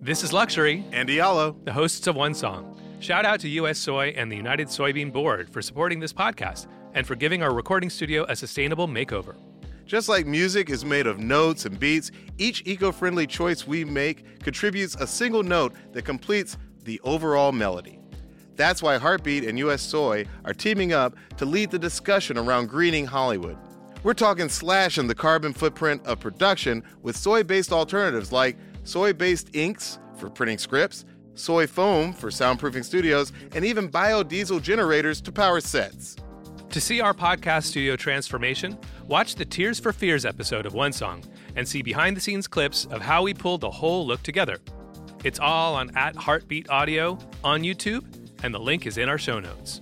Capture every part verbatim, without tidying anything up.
This is Luxury, and Diallo, the hosts of One Song. Shout out to U S Soy and the United Soybean Board for supporting this podcast and for giving our recording studio a sustainable makeover. Just like music is made of notes and beats, each eco-friendly choice we make contributes a single note that completes the overall melody. That's why Heartbeat and U S Soy are teaming up to lead the discussion around greening Hollywood. We're talking slashing the carbon footprint of production with soy-based alternatives like soy-based inks for printing scripts, soy foam for soundproofing studios, and even biodiesel generators to power sets. To see our podcast studio transformation, watch the Tears for Fears episode of One Song and see behind-the-scenes clips of how we pulled the whole look together. It's all on at Heartbeat Audio on YouTube, and the link is in our show notes.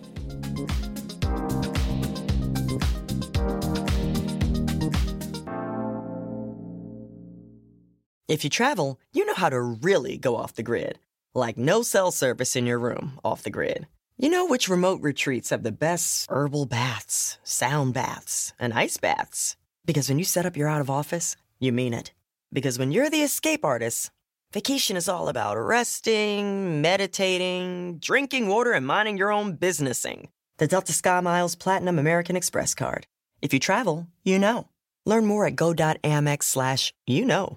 If you travel, you know how to really go off the grid. Like no cell service in your room off the grid. You know which remote retreats have the best herbal baths, sound baths, and ice baths. Because when you set up your out of office, you mean it. Because when you're the escape artist, vacation is all about resting, meditating, drinking water, and minding your own businessing. The Delta SkyMiles Platinum American Express card. If you travel, you know. Learn more at go.amex slash you know.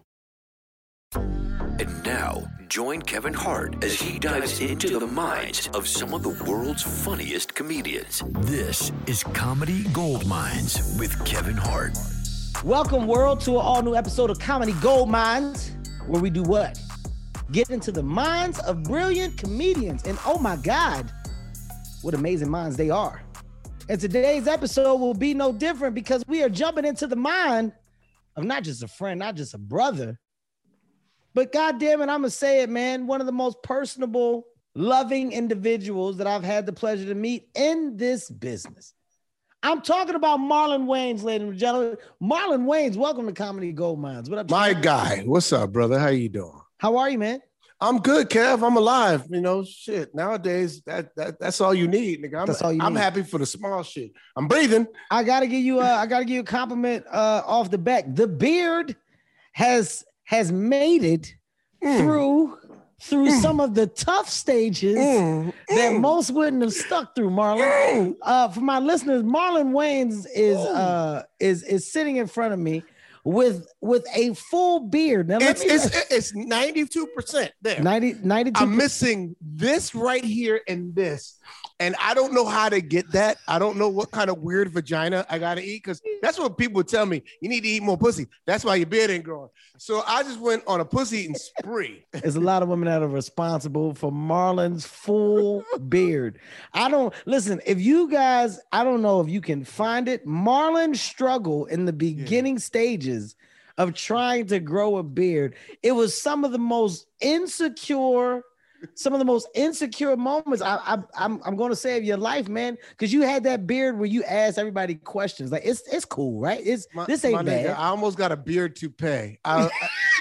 And now, join Kevin Hart as he dives into the minds of some of the world's funniest comedians. This is Comedy Gold Mines with Kevin Hart. Welcome, world, to an all-new episode of Comedy Gold Mines, where we do what? Get into the minds of brilliant comedians. And oh my God, what amazing minds they are. And today's episode will be no different because we are jumping into the mind of not just a friend, not just a brother, but God damn it, I'm going to say it, man. One of the most personable, loving individuals that I've had the pleasure to meet in this business. I'm talking about Marlon Wayans, ladies and gentlemen. Marlon Wayans, welcome to Comedy Gold Mines. What up? My guy. What's up, brother? How you doing? How are you, man? I'm good, Kev. I'm alive. You know, shit. Nowadays, that, that that's all you need, nigga. I'm, that's all you I'm need. happy for the small shit. I'm breathing. I gotta give you uh, I gotta give you a compliment uh, off the back. The beard has has made it mm. through through mm. some of the tough stages mm. that mm. most wouldn't have stuck through, Marlon. Mm. Uh, for my listeners, Marlon Wayans is uh, is is sitting in front of me with with a full beard. Now, it's, it's, it's ninety-two percent there. ninety, ninety-two I'm missing this right here and this. And I don't know how to get that. I don't know what kind of weird vagina I got to eat because that's what people tell me. You need to eat more pussy. That's why your beard ain't growing. So I just went on a pussy eating spree. There's a lot of women that are responsible for Marlon's full beard. I don't, listen, if you guys, I don't know if you can find it. Marlon's struggle in the beginning yeah. stages of trying to grow a beard, it was some of the most insecure Some of the most insecure moments I, I, I'm I'm going to say of your life, man, because you had that beard where you asked everybody questions. Like it's it's cool, right? It's my, this ain't bad. Nigga, I almost got a beard toupee. I, I,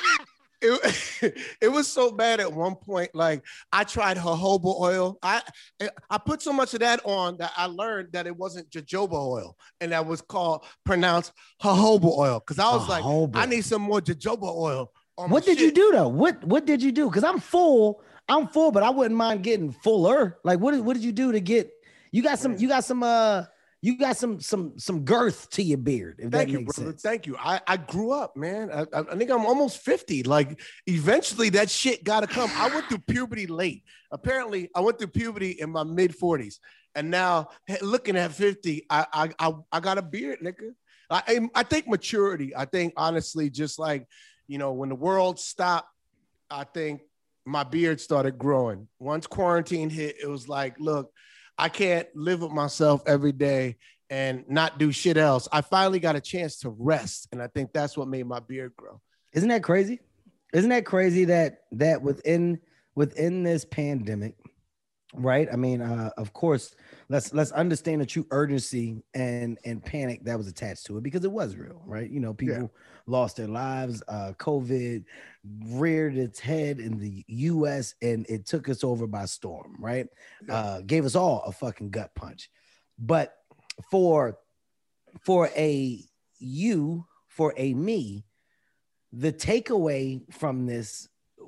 it, it was so bad at one point. Like I tried jojoba oil. I I put so much of that on that I learned that it wasn't jojoba oil, and that was called pronounced jojoba oil. Because I was jojoba. like, I need some more jojoba oil. On what did shit. you do though? What what did you do? Because I'm full. I'm full, but I wouldn't mind getting fuller. Like, what did what did you do to get? You got some. You got some. Uh, you got some some some girth to your beard. If Thank that you, makes brother. sense. Thank you. I I grew up, man. I, I think I'm almost fifty. Like, eventually, that shit got to come. I went through puberty late. Apparently, I went through puberty in my mid forties, and now looking at fifty, I I I, I got a beard, nigga. I I think maturity. I think honestly, just like you know, when the world stopped, I think my beard started growing. Once quarantine hit, it was like, look, I can't live with myself every day and not do shit else. I finally got a chance to rest. And I think that's what made my beard grow. Isn't that crazy? Isn't that crazy that that within within this pandemic, right? I mean, uh, of course, let's let's understand the true urgency and and panic that was attached to it because it was real, right? You know, people yeah. lost their lives. Uh, COVID reared its head in the U S and it took us over by storm, right? Yeah. Uh, gave us all a fucking gut punch. But for for a you, for a me, the takeaway from this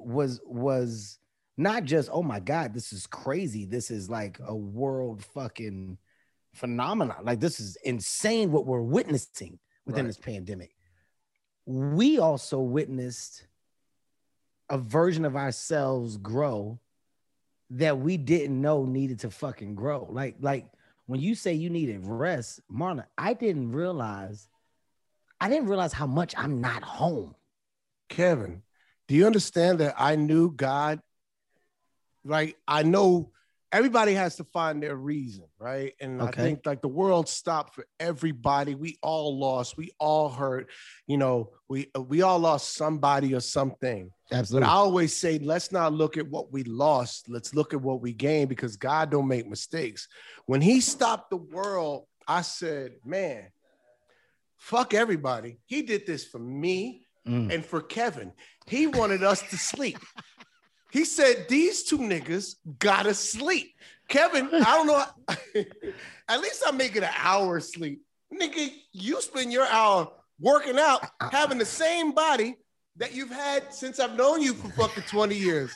was was not just, oh my God, this is crazy. This is like a world fucking phenomenon. Like, this is insane what we're witnessing within right. this pandemic. We also witnessed a version of ourselves grow that we didn't know needed to fucking grow. Like, like when you say you needed rest, Marlon, I didn't realize, I didn't realize how much I'm not home. Kevin, do you understand that I knew God? Like, I know everybody has to find their reason, right? And okay. I think like the world stopped for everybody. We all lost. We all hurt. You know, we we all lost somebody or something. Absolutely. But I always say, let's not look at what we lost. Let's look at what we gained, because God don't make mistakes. When he stopped the world, I said, man, fuck everybody. He did this for me mm. and for Kevin. He wanted us to sleep. He said, these two niggas gotta sleep. Kevin, I don't know. At least I'm making an hour sleep. Nigga, you spend your hour working out, having the same body that you've had since I've known you for fucking twenty years.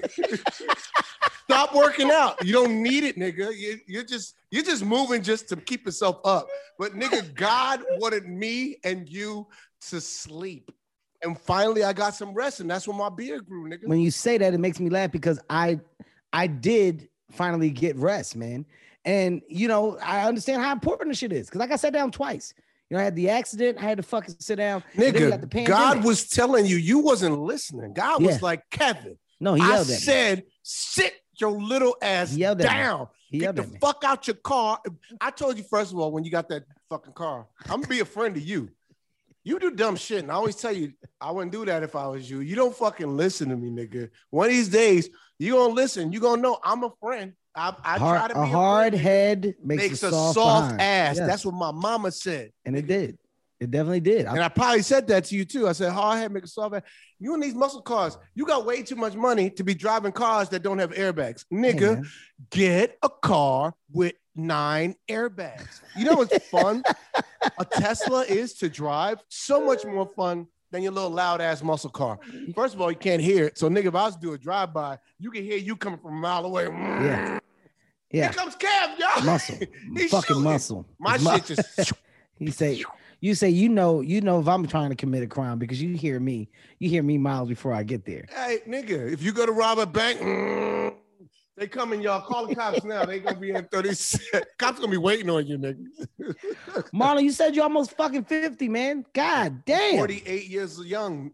Stop working out. You don't need it, nigga. You, you're just you're just moving just to keep yourself up. But nigga, God wanted me and you to sleep. And finally, I got some rest, and that's when my beard grew, nigga. When you say that, it makes me laugh because I, I did finally get rest, man. And, you know, I understand how important this shit is because, like, I sat down twice. You know, I had the accident. I had to fucking sit down. Nigga, God was telling you. You wasn't listening. God yeah. was like, Kevin. No, he yelled I at me. said, sit your little ass down. Get the fuck out your car. I told you, first of all, when you got that fucking car, I'm going to be a friend of you. You do dumb shit, and I always tell you, I wouldn't do that if I was you. You don't fucking listen to me, nigga. One of these days, you gonna listen. You gonna know I'm a friend. I, I hard, try to be a, a hard head makes, makes a, a soft, soft ass. Yes. That's what my mama said. And it did. It definitely did. And I probably said that to you too. I said, hard head make a soft ass. You in these muscle cars, you got way too much money to be driving cars that don't have airbags. Nigga, hey, get a car with nine airbags. You know what's fun? A Tesla is to drive so much more fun than your little loud ass muscle car. First of all, you can't hear it. So nigga, if I was to do a drive by, you can hear you coming from a mile away. Yeah. Yeah. Here comes Kev, y'all. Muscle. Fucking shooting. Muscle. My it's shit mu- just he say you say, you know, you know, if I'm trying to commit a crime because you hear me, you hear me miles before I get there. Hey, nigga, if you go to rob a bank, mm, they coming, y'all. Call the cops now. They gonna be in thirty. Cops gonna be waiting on you, nigga. Marlon, you said you're almost fucking fifty, man. God damn. forty-eight years young.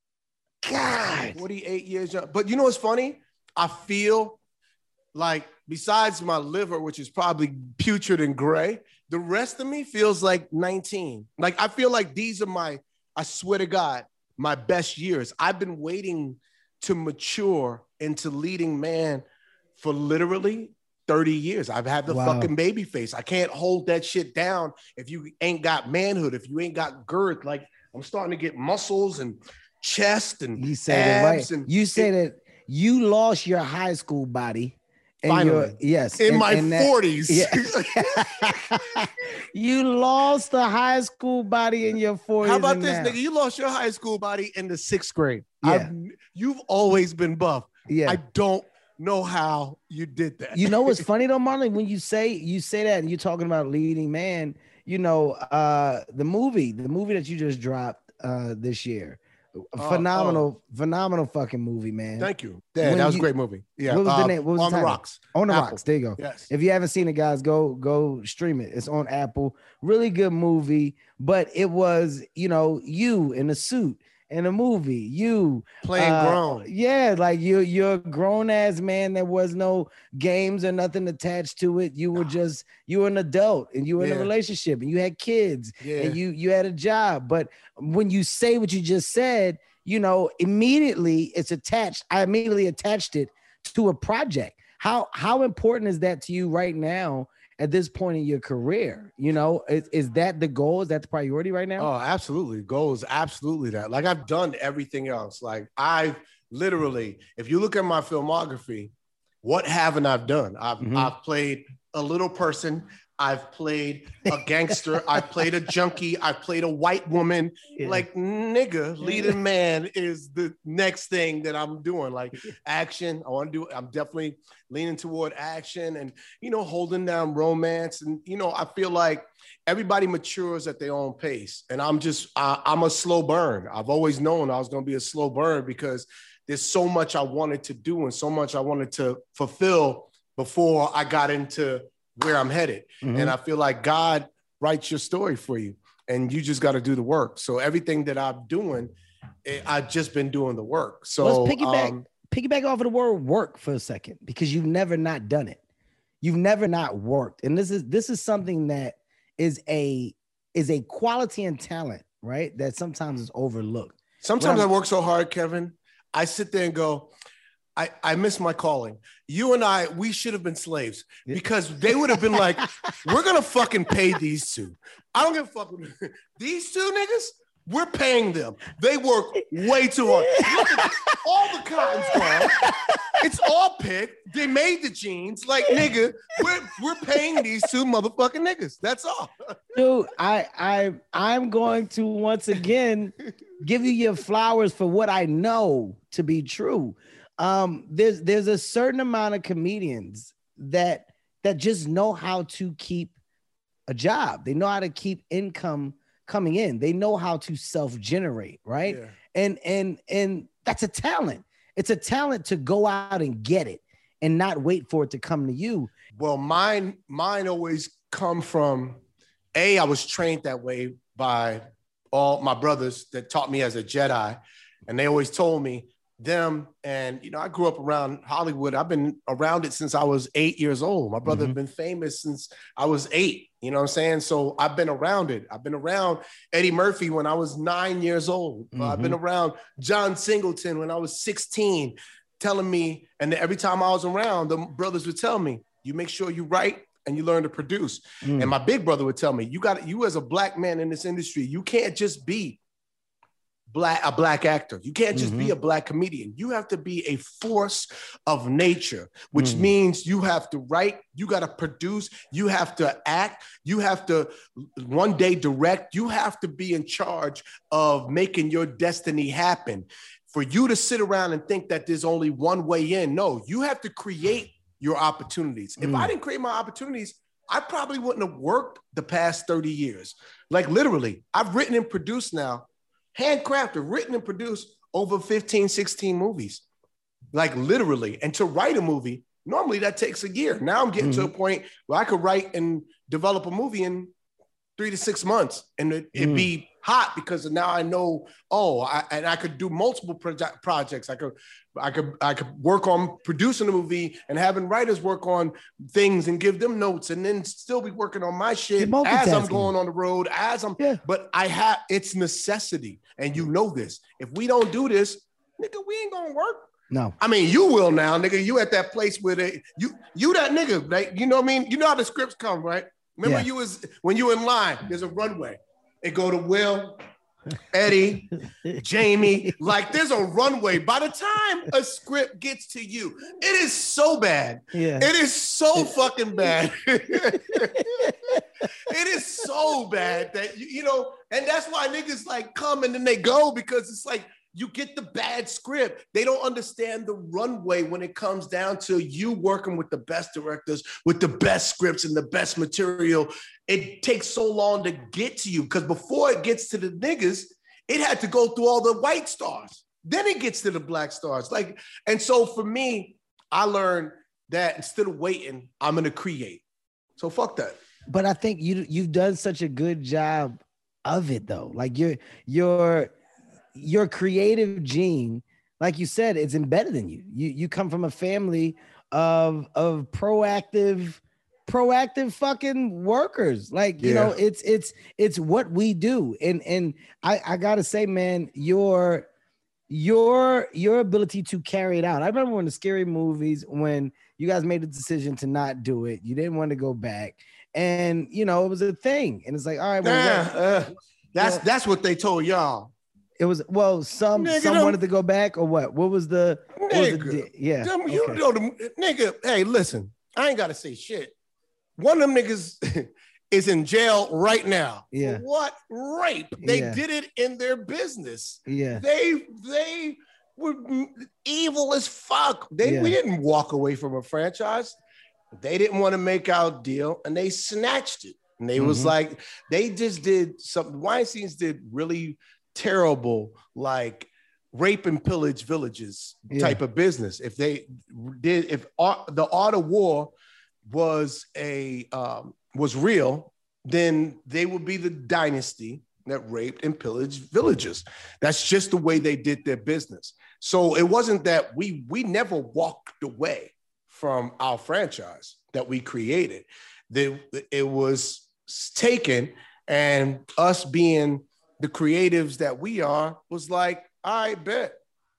God. forty-eight years young. But you know what's funny? I feel like besides my liver, which is probably putrid and gray, the rest of me feels like nineteen. Like I feel like these are my, I swear to God, my best years. I've been waiting to mature into leading man for literally thirty years. I've had the wow. fucking baby face. I can't hold that shit down if you ain't got manhood, if you ain't got girth. Like I'm starting to get muscles and chest and you said abs. It right. And you said it, that you lost your high school body. And finally. Yes. In and, my and that, forties. Yeah. You lost the high school body in your forties. How about this, now. nigga? You lost your high school body in the sixth grade. Yeah. I've, you've always been buff. Yeah. I don't know how you did that. You know what's funny though, Marlon? When you say you say that and you're talking about leading man, you know, uh, the movie, the movie that you just dropped uh, this year, uh, phenomenal, uh, phenomenal fucking movie, man. Thank you. Yeah, that was you, a great movie. Yeah, what was uh, the name? What was on the, the rocks. On the Apple. Rocks. There you go. Yes. If you haven't seen it, guys, go go stream it. It's on Apple. Really good movie, but it was, you know, you in a suit. In a movie, you playing uh, grown, yeah, like you, you're a grown ass man. There was no games or nothing attached to it. You were just, you were an adult, and you were yeah. in a relationship, and you had kids, yeah. and you, you had a job. But when you say what you just said, you know, immediately it's attached. I immediately attached it to a project. How how important is that to you right now? At this point in your career, you know, is, is that the goal? Is that the priority right now? Oh, absolutely. Goal is absolutely that. Like I've done everything else. Like I've literally, if you look at my filmography, what haven't I done? I've, mm-hmm. I've played a little person. I've played a gangster. I've played a junkie. I've played a white woman. Yeah. Like, nigga, leading man is the next thing that I'm doing. Like action. I want to do, I'm definitely leaning toward action and, you know, holding down romance. And, you know, I feel like everybody matures at their own pace. And I'm just, I, I'm a slow burn. I've always known I was going to be a slow burn because there's so much I wanted to do and so much I wanted to fulfill before I got into where I'm headed. Mm-hmm. And I feel like God writes your story for you and you just got to do the work. So everything that I'm doing, I've just been doing the work. So let's piggyback, um, piggyback off of the word work for a second, because you've never not done it. You've never not worked. And this is, this is something that is a, is a quality and talent, right? That sometimes is overlooked. Sometimes I work so hard, Kevin, I sit there and go, I, I miss my calling. You and I, we should have been slaves because they would have been like, we're going to fucking pay these two. I don't give a fuck. These two niggas, we're paying them. They work way too hard. Look at all the cotton's gone. It's all picked. They made the jeans. Like, nigga, we're, we're paying these two motherfucking niggas. That's all. Dude, I, I, I'm going to once again give you your flowers for what I know to be true. Um, there's there's a certain amount of comedians that that just know how to keep a job. They know how to keep income coming in. They know how to self-generate, right? Yeah. And and and that's a talent. It's a talent to go out and get it and not wait for it to come to you. Well, mine mine always come from A, I was trained that way by all my brothers that taught me as a Jedi, and they always told me them. And, you know, I grew up around Hollywood. I've been around it since I was eight years old. My brother mm-hmm. had been famous since I was eight. You know what I'm saying? So I've been around it. I've been around Eddie Murphy when I was nine years old. Mm-hmm. Uh, I've been around John Singleton when I was sixteen, telling me, and every time I was around, the brothers would tell me, you make sure you write and you learn to produce. Mm. And my big brother would tell me, you got you as a black man in this industry, you can't just be Black, a black actor. You can't just mm-hmm. be a black comedian. You have to be a force of nature, which mm. means you have to write, you got to produce, you have to act, you have to one day direct, you have to be in charge of making your destiny happen. For you to sit around and think that there's only one way in, no, you have to create your opportunities. Mm. If I didn't create my opportunities, I probably wouldn't have worked the past thirty years. Like literally, I've written and produced now handcrafted, written and produced over fifteen, sixteen movies, like literally. And to write a movie, normally that takes a year. Now I'm getting mm-hmm. to a point where I could write and develop a movie in three to six months and it, it'd mm. be hot because now I know, oh, I, and I could do multiple project, projects. I could, I could, I could work on producing a movie and having writers work on things and give them notes and then still be working on my shit as I'm going on the road, as I'm, yeah. but I have, it's necessity. And you know this, if we don't do this, nigga, we ain't gonna work. No. I mean, you will now, nigga, you at that place where they, you, you that nigga, right? You know what I mean? You know how the scripts come, right? Remember yeah. you was, when you in line, there's a runway. It go to Will, Eddie, Jamie, like there's a runway. By the time a script gets to you, it is so bad. Yeah. It is so fucking bad. It is so bad that, you, you know, and that's why niggas like come and then they go because it's like, you get the bad script. They don't understand the runway when it comes down to you working with the best directors, with the best scripts and the best material. It takes so long to get to you because before it gets to the niggas, it had to go through all the white stars. Then it gets to the black stars. Like, and so for me, I learned that instead of waiting, I'm gonna create. So fuck that. But I think you you've done such a good job of it though. Like you're you're your creative gene, like you said, it's embedded in you. You you come from a family of of proactive, proactive fucking workers. Like, you yeah. know, it's it's it's what we do. And and I, I gotta say, man, your your your ability to carry it out. I remember when the Scary Movies, when you guys made the decision to not do it, you didn't want to go back. And you know, it was a thing. And it's like, all right, well, nah, uh, that's well, that's what they told y'all. It was, well, some nigga, some wanted to go back or what? What was the, what nigga, was the yeah. Them, you okay. know, the, nigga, hey, listen, I ain't got to say shit. One of them niggas is in jail right now. Yeah. For what? Rape. They Yeah. did it in their business. Yeah. They they were evil as fuck. They Yeah. we didn't walk away from a franchise. They didn't want to make our deal, and they snatched it. And they was Mhm. like, they just did something. Weinstein's did really terrible, like rape and pillage villages Yeah. type of business. If they did, if art, the art of war was a um, was real, then they would be the dynasty that raped and pillaged villages. That's just the way they did their business. So it wasn't that we we never walked away from our franchise that we created. That it was taken, and us being the creatives that we are was like, I bet.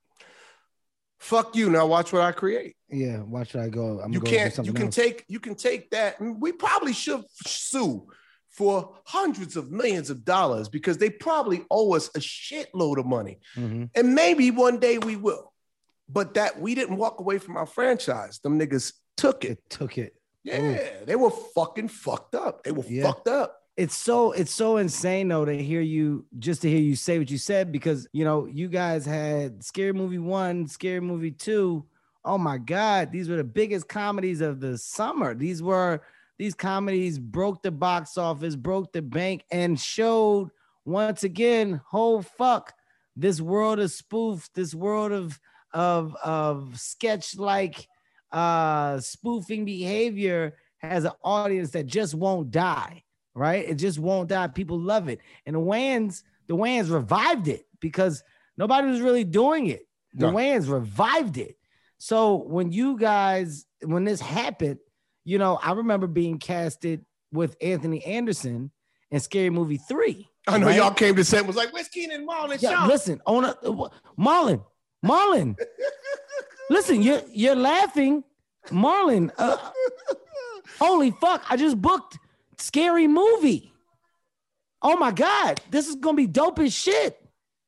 Fuck you. Now watch what I create. Yeah, watch where I go. I'm You gonna do can't. You something can else. take. You can take that. And we probably should sue for hundreds of millions of dollars because they probably owe us a shitload of money, Mhm. and maybe one day we will. But that we didn't walk away from our franchise. Them niggas took it. It took it. Yeah, they were fucking fucked up. They were Yeah. fucked up. It's so it's so insane though to hear you just to hear you say what you said, because you know you guys had Scary Movie one, Scary Movie two. Oh my God, these were the biggest comedies of the summer. These were these comedies broke the box office, broke the bank, and showed once again, oh fuck, this world of spoof, this world of of of sketch like uh spoofing behavior has an audience that just won't die. Right? It just won't die. People love it. And the Wayans, the Wayans revived it because nobody was really doing it. The No. Wayans revived it. So when you guys, when this happened, you know, I remember being casted with Anthony Anderson in Scary Movie three. I know right? y'all came to set and was like, where's Keenan, Marlon, Yeah, Shaw? listen, on a, Marlon, Marlon, listen, you're you're laughing, Marlon. Uh, holy fuck! I just booked Scary Movie. Oh my God, this is gonna be dope as shit.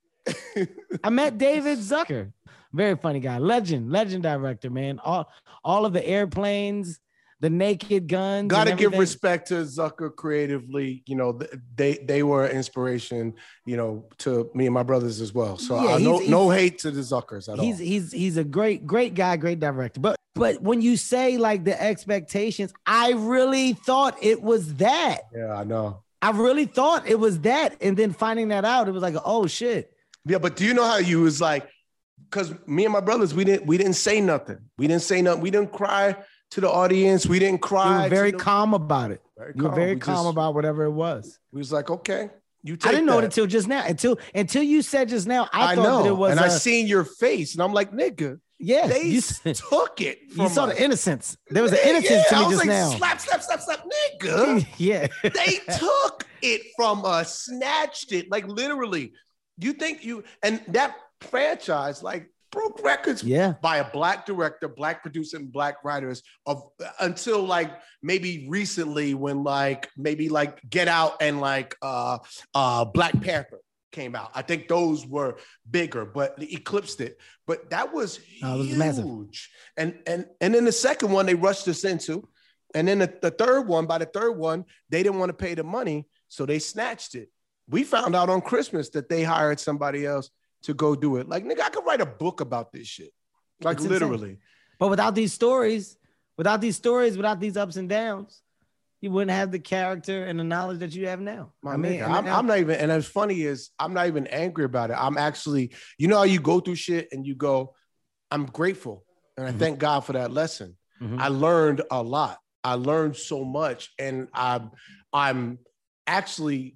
I met David Zucker, very funny guy, legend, legend director, man. All all of the airplanes, the Naked Guns. Got to and give everything. respect to Zucker creatively. You know, th- they they were an inspiration, you know, to me and my brothers as well. So Yeah, I no he's- no hate to the Zuckers at He's all. he's he's a great great guy, great director. But but when you say like the expectations, I really thought it was that. Yeah, I know. I really thought it was that, and then finding that out, it was like, oh shit. Yeah, but do you know how you was like, because me and my brothers, we didn't we didn't say nothing. We didn't say nothing. We didn't cry to the audience. We didn't You cry. were very to the- calm about it. Very You were calm. very We calm just- about whatever it was. We was like, okay, you take I didn't know it that. until just now. Until until you said just now, I, I, thought know, that it was. and I a- seen your face, and I'm like, nigga, yeah, they you, took it. From you saw us. the innocence. There was an Yeah, innocence yeah, to I me was just like, now. slap, slap, slap, slap, nigga. yeah. They took it from us, snatched it, like literally. You think you and that franchise like broke records Yeah. by a black director, black producer, and black writers of until like maybe recently when like maybe like Get Out and like uh uh Black Panther came out. I think those were bigger, but they eclipsed it. But that was No, it was huge. massive. And and and then the second one they rushed us into. And then the, the third one, by the third one, they didn't want to pay the money, so they snatched it. We found out on Christmas that they hired somebody else to go do it. Like, nigga, I could write a book about this shit. Like, It's insane. literally. But without these stories, without these stories, without these ups and downs, you wouldn't have the character and the knowledge that you have now. My I mean, nigga, I I'm, mean, I'm not even, and as funny as I'm not even angry about it. I'm actually, you know how you go through shit and you go, I'm grateful. And I Mhm. thank God for that lesson. Mhm. I learned a lot. I learned so much. And I'm, I'm actually,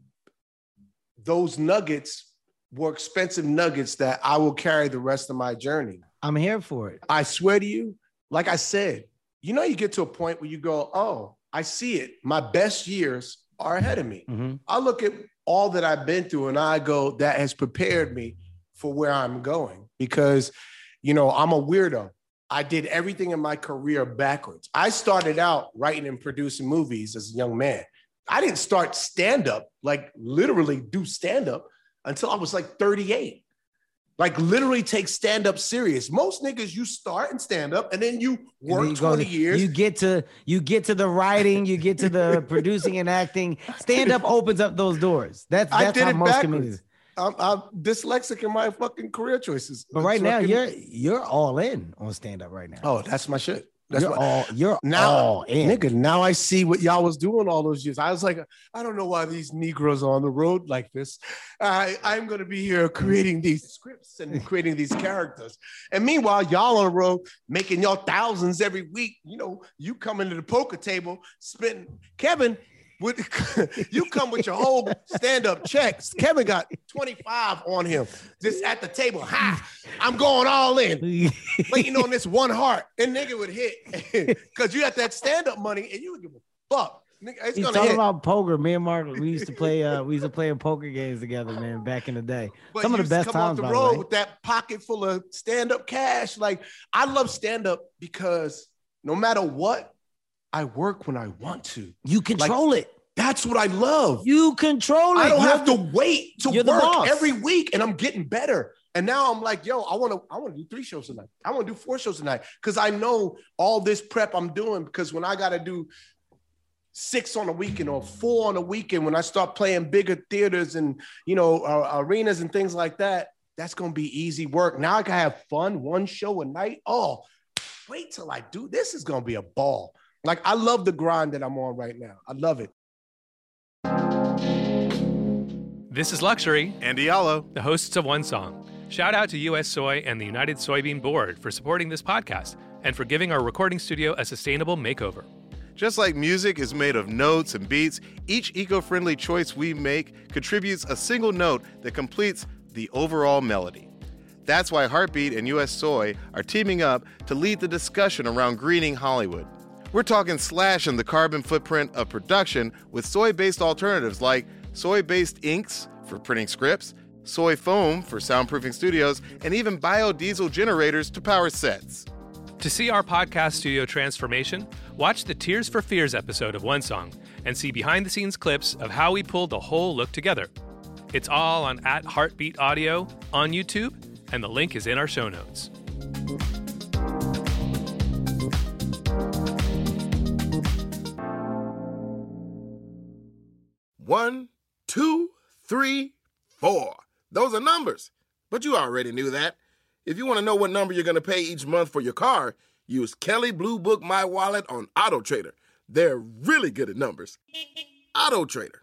those nuggets were expensive nuggets that I will carry the rest of my journey. I'm here for it. I swear to you, like I said, you know, you get to a point where you go, oh, I see it. My best years are ahead of me. Mhm. I look at all that I've been through and I go, that has prepared me for where I'm going because, you know, I'm a weirdo. I did everything in my career backwards. I started out writing and producing movies as a young man. I didn't start stand-up, like literally do stand-up until I was like thirty-eight. Like literally take stand-up serious. Most niggas, you start and stand up and then you work then you twenty to, years. You get to you get to the writing, you get to the producing and acting. Stand-up opens up those doors. That's that's I did how it most backwards. comedians. I'm, I'm dyslexic in my fucking career choices. But right It's now, fucking- you're you're all in on stand-up right now. Oh, that's my shit. That's you're what, all you're now, all in. nigga. Now I see what y'all was doing all those years. I was like, I don't know why these Negroes are on the road like this. I I'm gonna be here creating these scripts and creating these characters. And meanwhile, y'all on the road making y'all thousands every week. You know, you come into the poker table, spending. Kevin, with you come with your whole stand-up checks. Kevin got twenty-five on him just at the table. Ha! I'm going all in. Waiting on this one heart, and nigga would hit because you got that stand-up money, and you would give a fuck. Nigga, it's He's gonna talking hit. about poker. Me and Mark, we used to play. Uh, we used to play in poker games together, man. Back in the day, But some of you the best come off times. the by road the way. with that pocket full of stand-up cash. Like I love stand-up because no matter what, I work when I want to. You control it. That's what I love. You control it. I don't You're have to the- wait to you're the work boss. every week, and I'm getting better. And now I'm like, yo, I want to, I want to do three shows tonight. I want to do four shows tonight because I know all this prep I'm doing. Because when I got to do six on a weekend or four on a weekend, when I start playing bigger theaters and you know uh, arenas and things like that, that's gonna be easy work. Now I can have fun, one show a night. Oh, wait till I do. This is gonna be a ball. Like I love the grind that I'm on right now. I love it. This is Luxury, and Diallo. the hosts of One Song. Shout out to U S Soy and the United Soybean Board for supporting this podcast and for giving our recording studio a sustainable makeover. Just like music is made of notes and beats, each eco-friendly choice we make contributes a single note that completes the overall melody. That's why Heartbeat and U S Soy are teaming up to lead the discussion around greening Hollywood. We're talking slashing the carbon footprint of production with soy-based alternatives like soy-based inks for printing scripts, soy foam for soundproofing studios, and even biodiesel generators to power sets. To see our podcast studio transformation, watch the Tears for Fears episode of One Song and see behind-the-scenes clips of how we pulled the whole look together. It's all on at Heartbeat Audio on YouTube, and the link is in our show notes. One, two, three, four. Those are numbers. But you already knew that. If you want to know what number you're going to pay each month for your car, use Kelly Blue Book My Wallet on Auto Trader. They're really good at numbers. Auto Trader.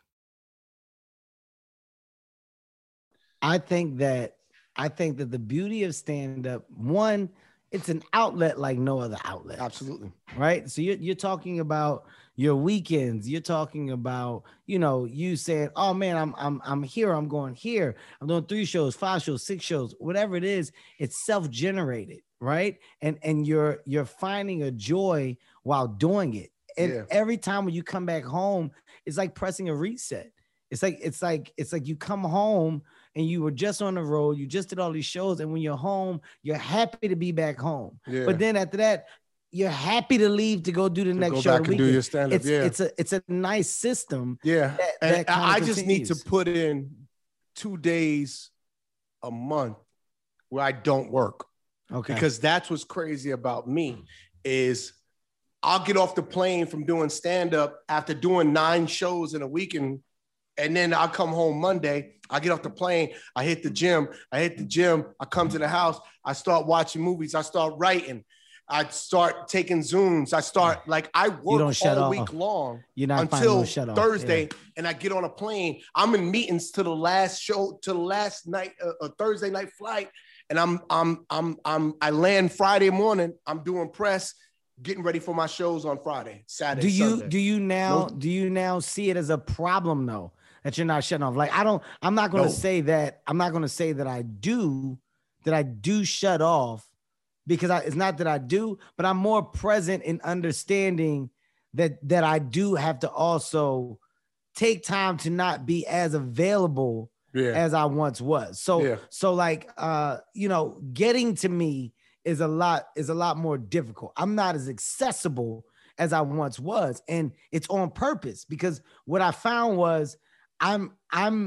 I think that I think that the beauty of stand-up, one, it's an outlet like no other outlet. Absolutely. Right? So you're, you're talking about your weekends. You're talking about, you know, you saying, oh man, I'm I'm I'm here, I'm going here. I'm doing three shows, five shows, six shows, whatever it is, it's self-generated, right? And and you're you're finding a joy while doing it. And Yeah. every time when you come back home, it's like pressing a reset. It's like it's like it's like you come home and you were just on the road, you just did all these shows, and when you're home, you're happy to be back home. Yeah. But then after that, you're happy to leave to go do the To next go show. back of the and do weekend. your stand-up, It's yeah. it's a it's a nice system. Yeah. That- and that kinda I I just need to continues. put in two days a month where I don't work. Okay. Because that's what's crazy about me is I'll get off the plane from doing stand-up after doing nine shows in a weekend, and then I'll come home Monday. I get off the plane, I hit the gym, I hit the gym, I come to the house, I start watching movies, I start writing, I start taking Zooms, I start like I work don't shut all off. week long You're not finding until no shut off. Thursday, Yeah. and I get on a plane. I'm in meetings to the last show, to the last night, uh, a Thursday night flight, and I'm I'm I'm I'm I land Friday morning. I'm doing press, getting ready for my shows on Friday, Saturday. Do you Sunday. do you now No. do you now see it as a problem though that you're not shutting off? Like I don't I'm not going to No. say that I'm not going to say that I do that I do shut off because I, it's not that I do, but I'm more present in understanding that that I do have to also take time to not be as available Yeah. as I once was. So Yeah. so like uh you know, getting to me is a lot is a lot more difficult. I'm not as accessible as I once was, and it's on purpose because what I found was I'm I'm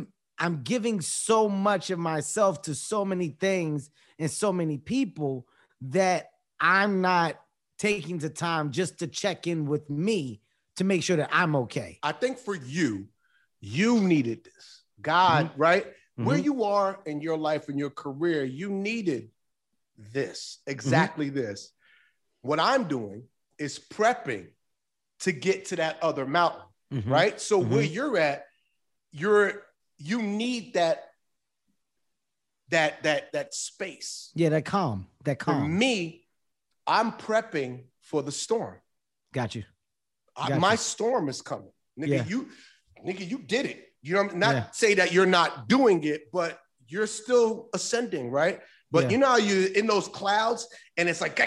I'm giving so much of myself to so many things and so many people that I'm not taking the time just to check in with me to make sure that I'm okay. I think for you, you needed this. God, mm-hmm. right? Mm-hmm. Where you are in your life, in your career, you needed this, exactly mm-hmm. this. What I'm doing is prepping to get to that other mountain, mm-hmm. right? So mm-hmm. where you're at, you're you need that that that that space. Yeah, that calm, that calm. For me, I'm prepping for the storm. Got you. Got I, my you. storm is coming, nigga. Yeah. You, nigga, you did it. You know, not yeah. say that you're not doing it, but you're still ascending, right? But yeah. you know how you in those clouds, and it's like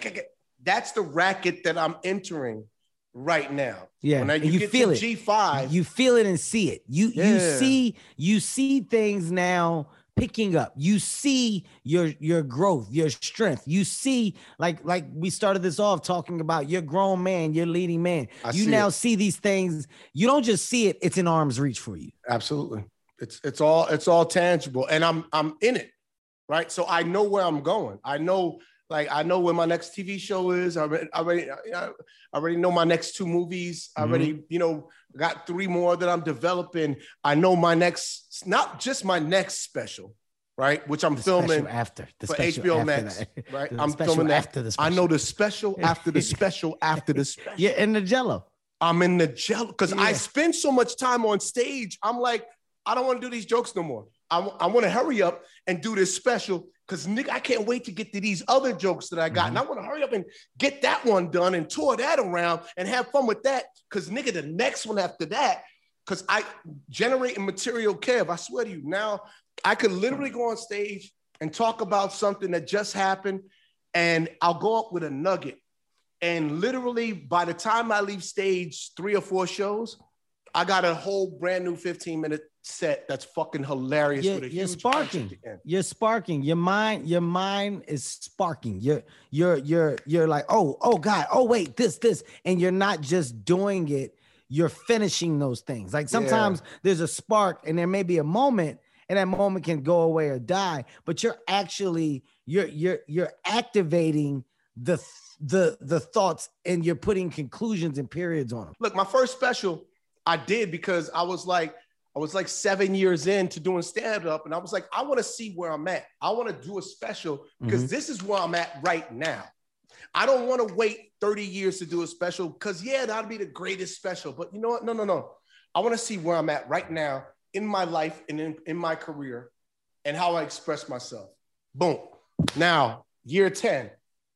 that's the racket that I'm entering right now. Yeah, when I, you, you get feel to it. G five, you feel it and see it. You yeah. you see you see things now picking up. You see your your growth, your strength. You see, like like we started this off talking about, you're grown man, you're leading man. I you see now it. see these things. You don't just see it; it's in arm's reach for you. Absolutely, it's it's all it's all tangible, and I'm I'm in it, right? So I know where I'm going. I know. Like, I know where my next T V show is. I already, I already, I already know my next two movies. I already, mm-hmm. you know, got three more that I'm developing. I know my next, not just my next special, right? Which I'm the filming after the for H B O Max, that. right? The I'm filming after the special. I know the special after the special after the special. You're in the jello. I'm in the jello because Yeah. I spend so much time on stage. I'm like, I don't want to do these jokes no more. I, I want to hurry up and do this special. Because, nigga, I can't wait to get to these other jokes that I got. Mm-hmm. And I want to hurry up and get that one done and tour that around and have fun with that. Because, nigga, the next one after that, because I generating material, Kev, I swear to you, now I could literally go on stage and talk about something that just happened, and I'll go up with a nugget. And literally, by the time I leave stage three or four shows, I got a whole brand new fifteen minute set that's fucking hilarious. You're, with a you're huge sparking. You're sparking. Your mind, your mind is sparking. You're, you're, you're, you're like, oh, oh God, oh wait, this, this, and you're not just doing it. You're finishing those things. Like sometimes yeah. there's a spark, and there may be a moment, and that moment can go away or die. But you're actually, you're, you're, you're activating the, the, the thoughts, and you're putting conclusions and periods on them. Look, my first special I did because I was like, I was like seven years into doing stand-up, and I was like, I want to see where I'm at. I want to do a special because mm-hmm. this is where I'm at right now. I don't want to wait thirty years to do a special because, yeah, that'd be the greatest special. But you know what? No, no, no. I want to see where I'm at right now in my life and in, in my career and how I express myself. Boom. Now, year ten,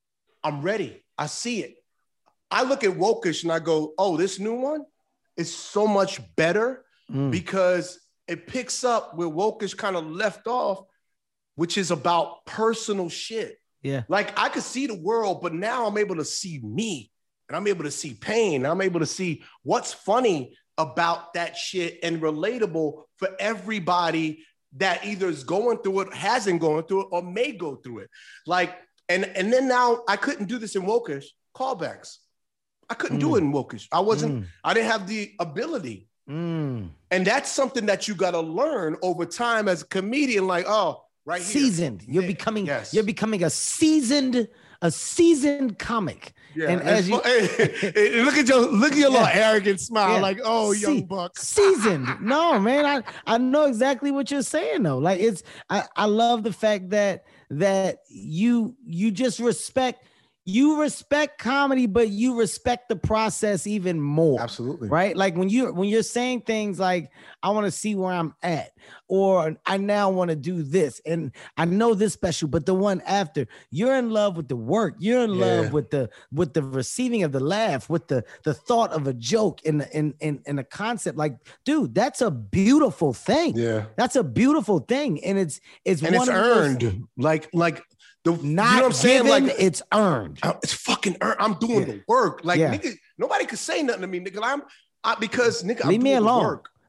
I'm ready. I see it. I look at Wokish and I go, oh, this new one is so much better mm. because it picks up where Wokish kind of left off, which is about personal shit. Yeah. Like I could see the world, but now I'm able to see me, and I'm able to see pain. I'm able to see what's funny about that shit and relatable for everybody that either is going through it, hasn't gone through it, or may go through it. Like, and, and then now I couldn't do this in Wokish, callbacks. I couldn't mm. do it in Wokish. I wasn't, mm. I didn't have the ability. Mm. And that's something that you got to learn over time as a comedian. Like, oh, right here. Seasoned. You're becoming, yes. you're becoming a seasoned, a seasoned comic. Yeah. And as you hey, hey, look at your, look at your yeah. little arrogant smile. Yeah. Like, oh, Se- young buck. Seasoned. No, man. I, I know exactly what you're saying though. Like it's, I, I love the fact that, that you, you just respect, you respect comedy, but you respect the process even more. Absolutely. Right? Like when you when you're saying things like, I want to see where I'm at, or I now want to do this, and I know this special, but the one after, you're in love with the work. You're in Yeah. love with the with the receiving of the laugh, with the the thought of a joke and in in in a concept. Like, dude, that's a beautiful thing. Yeah. That's a beautiful thing. And it's it's And one it's of those- earned. Like, like the, Not you know what I'm saying? given, Like, it's earned. Uh, it's fucking earned. I'm doing Yeah. the work. Like, Yeah. nigga, nobody could say nothing to me, nigga. I'm I, because nigga, I'm Leave me doing the alone. work.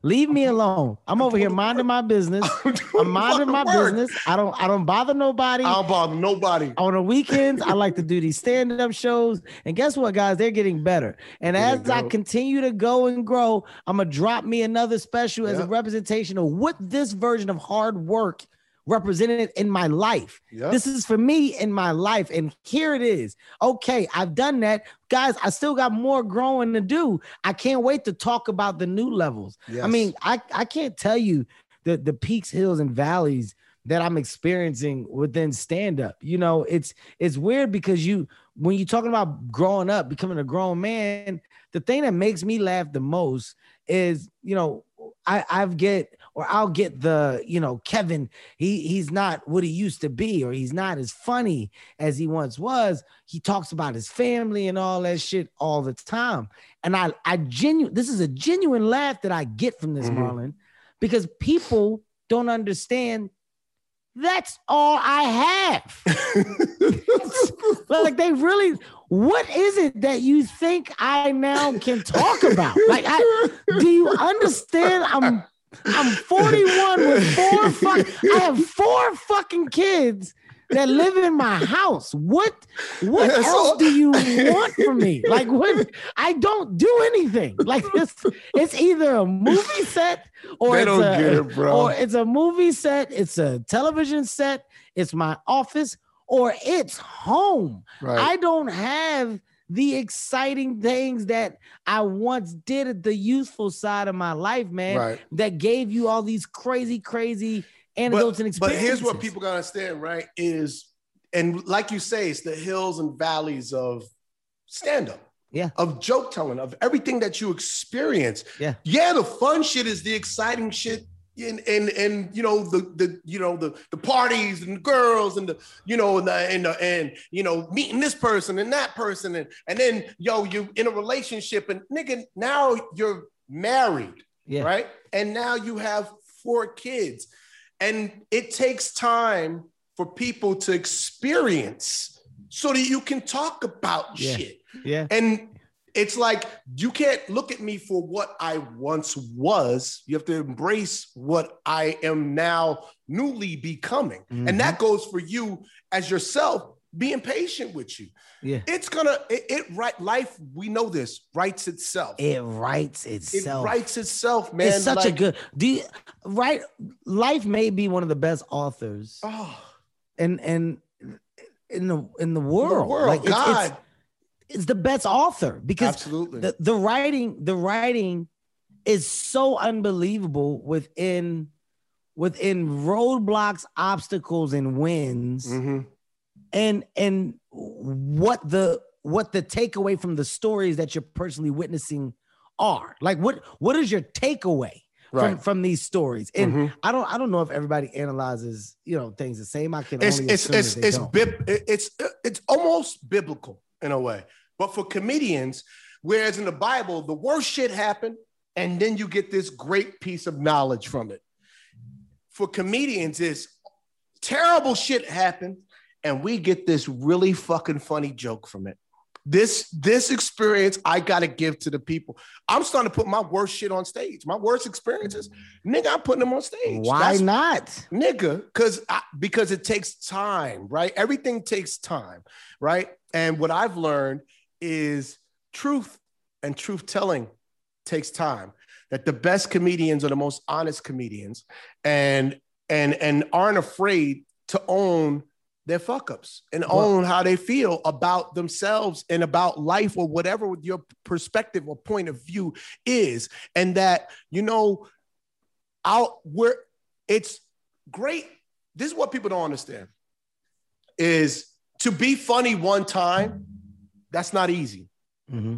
Leave me alone. I'm over here minding my business. I'm minding my business. I don't I don't bother nobody. I don't bother nobody. On the weekends, I like to do these stand-up shows. And guess what, guys? They're getting better. And there as I continue to go and grow, I'm going to drop me another special yep. as a representation of what this version of hard work represented in my life. Yep. This is for me in my life. And here it is. Okay, I've done that. Guys, I still got more growing to do. I can't wait to talk about the new levels. Yes. I mean, I, I can't tell you the, the peaks, hills, and valleys that I'm experiencing within stand-up. You know, it's it's weird because you when you're talking about growing up, becoming a grown man, the thing that makes me laugh the most is, you know, I I've get or I'll get the, you know, Kevin, he he's not what he used to be, or he's not as funny as he once was. He talks about his family and all that shit all the time. And I I genuine this is a genuine laugh that I get from this, mm-hmm. Marlon, because people don't understand that's all I have. Like they really, what is it that you think I now can talk about? Like, I, do you understand? I'm, I'm forty-one with four fuck. I have four fucking kids that live in my house. What, what That's else all. do you want from me? Like, what? I don't do anything. Like, it's, it's either a movie set or they it's don't a, get it, bro. or it's a movie set. It's a television set. It's my office, or it's home. Right. I don't have the exciting things that I once did at the youthful side of my life, man, right. that gave you all these crazy, crazy anecdotes but, and experiences. But here's what people gotta understand, right? Is, and like you say, it's the hills and valleys of stand-up. Yeah. Of joke telling, of everything that you experience. Yeah. Yeah, the fun shit is the exciting shit. And, and and you know the the you know the the parties and the girls and the you know and the, and the, and you know meeting this person and that person and and then yo you in a relationship and nigga now you're married, yeah. right? And now you have four kids, and it takes time for people to experience so that you can talk about yeah. shit. Yeah, and. It's like, you can't look at me for what I once was. You have to embrace what I am now newly becoming. Mm-hmm. And that goes for you as yourself, being patient with you. Yeah. It's gonna, it, it right, life, we know this, writes itself. It writes itself. It writes itself, man. It's such like, a good, do you, right? Life may be one of the best authors oh. and, and in the, in the world. The world, like, God. It's, it's, is the best author because Absolutely. The, the writing, the writing is so unbelievable within, within roadblocks, obstacles, and wins. Mm-hmm. And, and what the, what the takeaway from the stories that you're personally witnessing are. Like, what, what is your takeaway right. from, from these stories? And mm-hmm. I don't, I don't know if everybody analyzes, you know, things the same. I can it's, only it's, assume it's, that they it's, don't. bib- it's, it's almost biblical in a way. But for comedians, whereas in the Bible, the worst shit happened, and then you get this great piece of knowledge from it. For comedians, it's terrible shit happened, and we get this really fucking funny joke from it. This, this experience I gotta give to the people. I'm starting to put my worst shit on stage. My worst experiences, nigga, I'm putting them on stage. Why That's, not? Nigga, because because it takes time, right? Everything takes time, right? And what I've learned is truth and truth telling takes time. That the best comedians are the most honest comedians and and and aren't afraid to own their fuck ups and well, own how they feel about themselves and about life or whatever your perspective or point of view is. And that, you know, out where it's great. This is what people don't understand is to be funny one time. That's not easy, mm-hmm.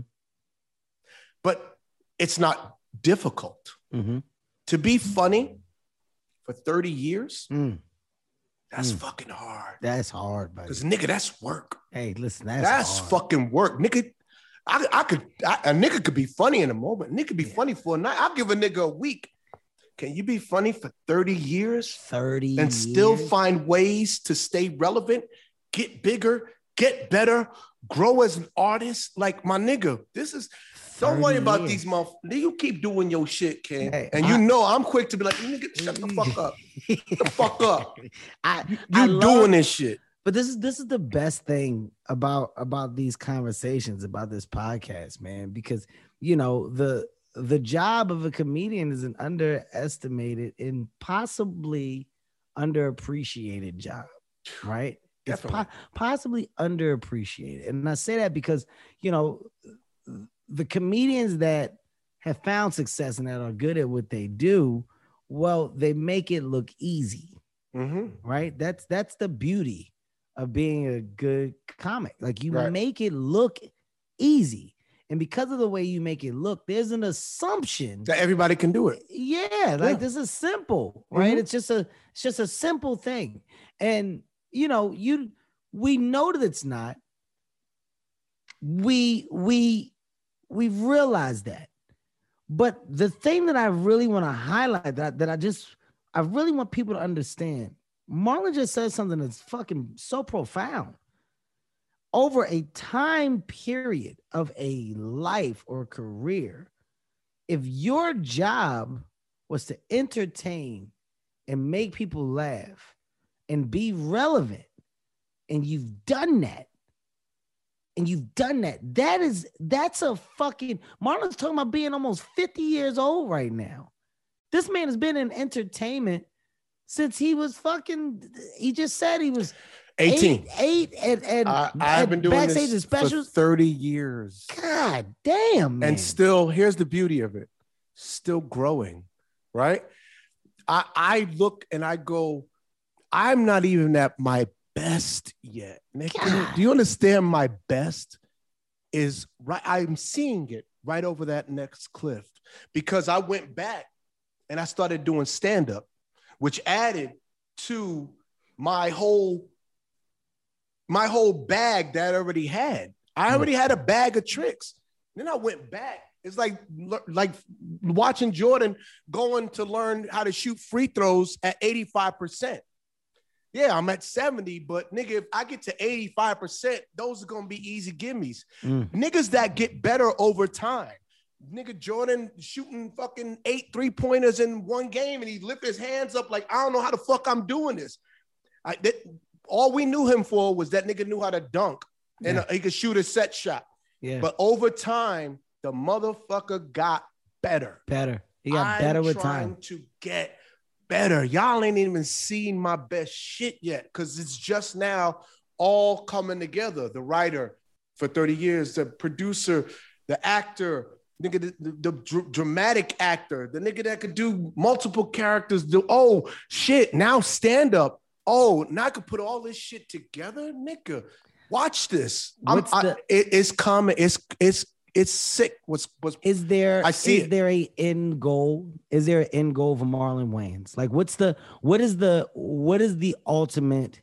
but it's not difficult. Mm-hmm. To be funny for thirty years, mm. that's mm. fucking hard. That's hard, buddy. Because nigga, that's work. Hey, listen, that's, that's hard. fucking work, nigga. I, I could, I, a nigga could be funny in a moment. Nigga could be yeah. funny for a night. I'll give a nigga a week. Can you be funny for thirty years? thirty and years? Still find ways to stay relevant, get bigger, get better, grow as an artist? Like, my nigga, this is Don't worry about years. these motherfuckers. You keep doing your shit, Ken. Hey, and I, you know I'm quick to be like, nigga, shut the fuck up. Shut the fuck up. I, you I doing love, this shit. But this is this is the best thing about about these conversations, about this podcast, man, because you know the the job of a comedian is an underestimated and possibly underappreciated job, right? It's po- possibly underappreciated. And I say that because, you know, the comedians that have found success and that are good at what they do, well, they make it look easy, mm-hmm. right? That's that's the beauty of being a good comic. Like you right. make it look easy. And because of the way you make it look, there's an assumption that everybody can do it. Yeah, like yeah. this is simple, right? Mm-hmm. It's just a it's just a simple thing. And you know, you we know that it's not. We we we've realized that. But the thing that I really want to highlight that, that I just I really want people to understand, Marlon just said something that's fucking so profound. Over a time period of a life or career, if your job was to entertain and make people laugh and be relevant, and you've done that, and you've done that, that is, that's a fucking, Marlon's talking about being almost fifty years old right now. This man has been in entertainment since he was fucking, he just said he was eighteen. Eight, eight and, and I, I've been doing backstage this specials for thirty years. God damn, man. And still, here's the beauty of it. Still growing, right? I, I look and I go, I'm not even at my best yet. Nick, do you understand my best is right? I'm seeing it right over that next cliff because I went back and I started doing stand-up, which added to my whole my whole bag that I already had. I already had a bag of tricks. Then I went back. It's like, like watching Jordan going to learn how to shoot free throws at eighty-five percent. Yeah, I'm at seventy, but nigga, if I get to eighty-five percent, those are going to be easy gimmies. Mm. Niggas that get better over time. Nigga Jordan shooting fucking eight three-pointers in one game and he lift his hands up like, I don't know how the fuck I'm doing this. I, that, all we knew him for was that nigga knew how to dunk and yeah. he could shoot a set shot. Yeah. But over time, the motherfucker got better. Better. He got I'm better with trying time. to get better. Y'all ain't even seen my best shit yet because it's just now all coming together. The writer for thirty years, the producer, the actor, nigga, the, the, the dr- dramatic actor, the nigga that could do multiple characters. Do oh shit, now stand up. Oh, now I could put all this shit together, nigga. Watch this. What's I, the, it, it's coming. It's it's it's sick. What's what's is there? I see is it. there a end goal? Is there an end goal for Marlon Wayans? Like, what's the what is the what is the ultimate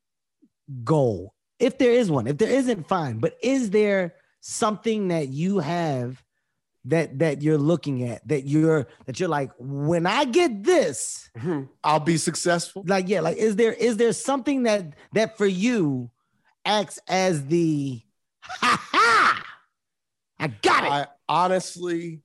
goal? If there is one, if there isn't, fine. But is there something that you have that that you're looking at that you're that you're like, when I get this, mm-hmm. I'll be successful? Like, yeah, like is there is there something that that for you acts as the ha ha? I got it. I honestly,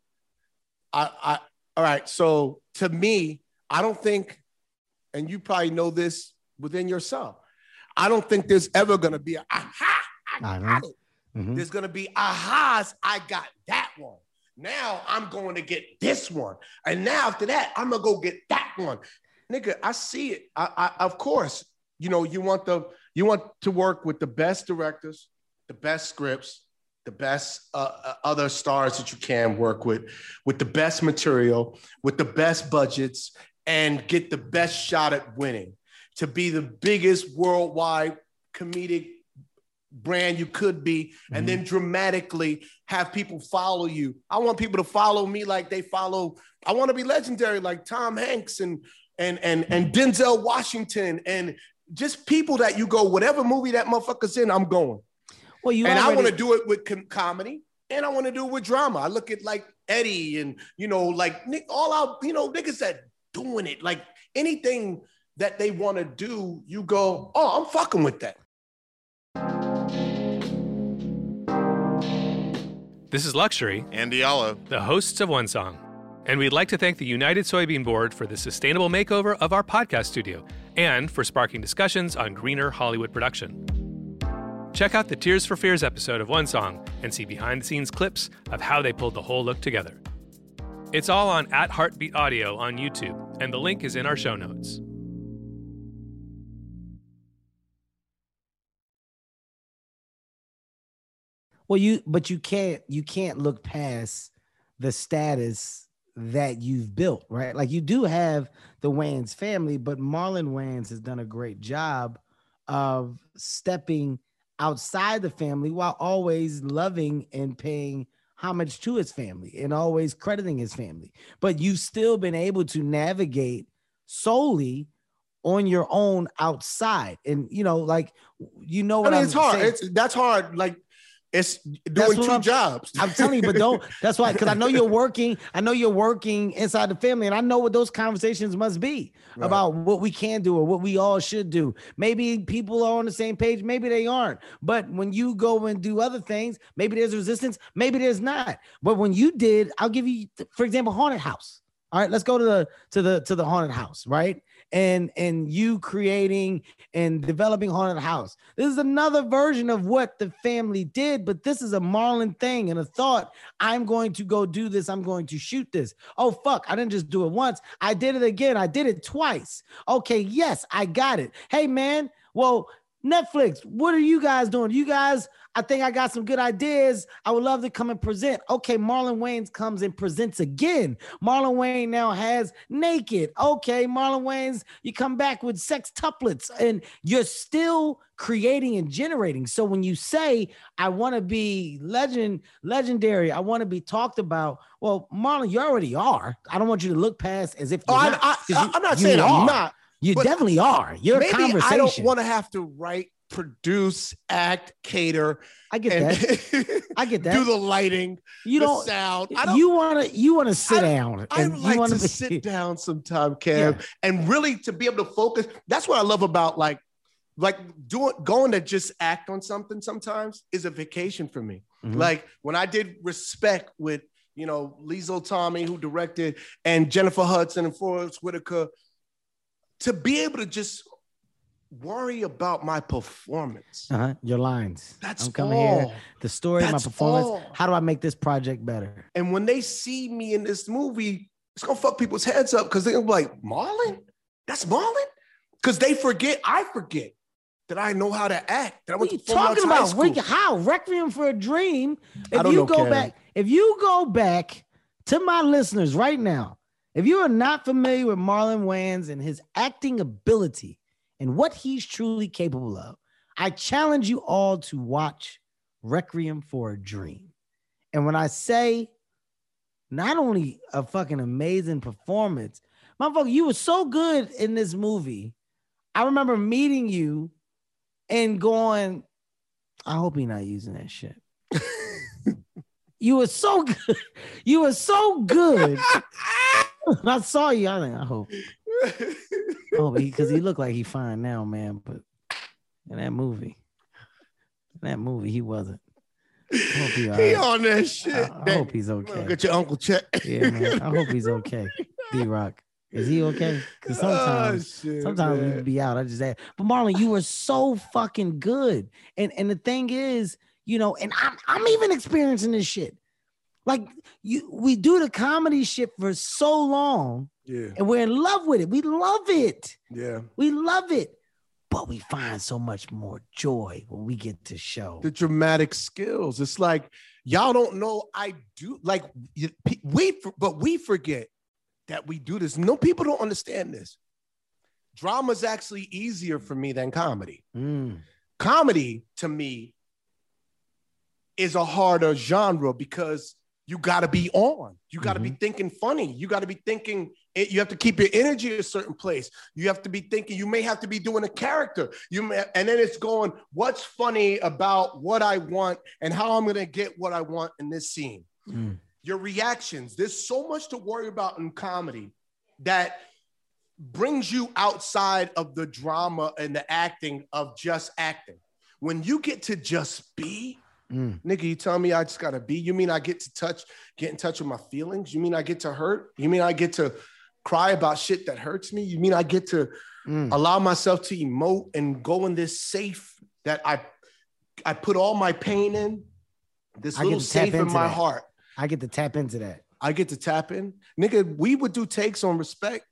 I I all right. So to me, I don't think, and you probably know this within yourself, I don't think there's ever gonna be a aha, I got it. Mm-hmm. There's gonna be ahas, I got that one. Now I'm going to get this one. And now after that, I'm going to go get that one. Nigga, I see it. I, I, of course, you know, you want the you want to work with the best directors, the best scripts, the best uh, other stars that you can work with, with the best material, with the best budgets, and get the best shot at winning. To be the biggest worldwide comedic brand you could be, mm-hmm. and then dramatically have people follow you. I want people to follow me like they follow. I want to be legendary like Tom Hanks and and and and Denzel Washington and just people that you go, whatever movie that motherfucker's in, I'm going. Well, you and already- I want to do it with com- comedy, and I want to do it with drama. I look at like Eddie and you know like all out you know niggas that doing it like anything that they want to do. You go, oh, I'm fucking with that. This is Luxury, and Diallo, the hosts of One Song. And we'd like to thank the United Soybean Board for the sustainable makeover of our podcast studio and for sparking discussions on greener Hollywood production. Check out the Tears for Fears episode of One Song and see behind-the-scenes clips of how they pulled the whole look together. It's all on at Heartbeat Audio on YouTube, and the link is in our show notes. Well, you but you can't you can't look past the status that you've built, right? Like, you do have the Wayans family, but Marlon Wayans has done a great job of stepping outside the family while always loving and paying homage to his family and always crediting his family. But you've still been able to navigate solely on your own outside. And, you know, like, you know what I mean, I'm it's hard. saying? It's that's hard. Like, it's That's doing what 2 I'm- jobs. I'm telling you, but don't. That's why, because I know you're working. I know you're working inside the family, and I know what those conversations must be Right. about what we can do or what we all should do. Maybe people are on the same page, maybe they aren't. But when you go and do other things, maybe there's resistance, maybe there's not. But when you did, I'll give you, for example, Haunted House. All right, let's go to the to the to the Haunted House, right? And and you creating and developing Haunted House. This is another version of what the family did, but this is a Marlon thing and a thought. I'm going to go do this. I'm going to shoot this. Oh, fuck. I didn't just do it once. I did it again. I did it twice. Okay, yes, I got it. Hey, man. Well, Netflix, what are you guys doing? You guys, I think I got some good ideas. I would love to come and present. Okay, Marlon Wayans comes and presents again. Marlon Wayans now has Naked. Okay, Marlon Wayans, you come back with Sextuplets, and you're still creating and generating. So when you say, I want to be legend, legendary, I want to be talked about, well, Marlon, you already are. I don't want you to look past as if Oh, you're I, not, I, 'cause you- I, I'm not you saying are. I'm not. You but definitely are. You're a Maybe conversation. I don't want to have to write, produce, act, cater. I get and that. I get that. Do the lighting, You the don't. sound. I don't, You want to. You want to sit I- down. I and would you like wanna to be- sit down sometime, Kev, Yeah. and really to be able to focus. That's what I love about like, like doing going to just act on something sometimes is a vacation for me. Mhm. Like when I did Respect with, you know, Liesl Tommy, who directed, and Jennifer Hudson and Forrest Whitaker, to be able to just worry about my performance. Uh-huh. Your lines. That's I'm coming all. here. The story, my That's performance. all. How do I make this project better? And when they see me in this movie, it's gonna fuck people's heads up because they're like, Marlon? That's Marlon? Because they forget, I forget that I know how to act. That I What went are you to Performing Arts talking High about? School. Rick, how? Requiem for a Dream. If I don't you know, go Karen. back, if you go back to my listeners right now, if you are not familiar with Marlon Wayans and his acting ability and what he's truly capable of, I challenge you all to watch Requiem for a Dream. And when I say not only a fucking amazing performance, motherfucker, you were so good in this movie. I remember meeting you and going, I hope he's not using that shit. You were so good. You were so good. I saw you. I think, I hope. Oh, because he, he looked like he fine now, man. But in that movie, in that movie, he wasn't. I hope he, all He right. on that shit. I, I hope he's okay. Get your uncle check. Yeah, man. I hope he's okay. D-Rock. Is he okay? Because sometimes, Oh, shit, sometimes we man. could be out. I just ask. But Marlon, you were so fucking good. And and the thing is, you know, and I'm I'm even experiencing this shit. Like you, we do the comedy shit for so long, Yeah, and we're in love with it. We love it. yeah. We love it. But we find so much more joy when we get to show. The dramatic skills. It's like y'all don't know I do. Like you- we, but we forget that we do this. No, people don't understand this. Drama is actually easier for me than comedy. Mm. Comedy to me is a harder genre because you got to be on. You got to be thinking funny. You got to be thinking, it, you have to keep your energy a certain place. You have to be thinking, you may have to be doing a character. You may, and then it's going, what's funny about what I want and how I'm going to get what I want in this scene? Mm. Your reactions. There's so much to worry about in comedy that brings you outside of the drama and the acting of just acting. When you get to just be, Mm. Nigga, you tell me I just gotta be? You mean I get to touch, get in touch with my feelings? You mean I get to hurt? You mean I get to cry about shit that hurts me? You mean I get to mm. allow myself to emote and go in this safe that I I put all my pain in? This I little safe in my that. heart. I get to tap into that. I get to tap in. Nigga, we would do takes on respect.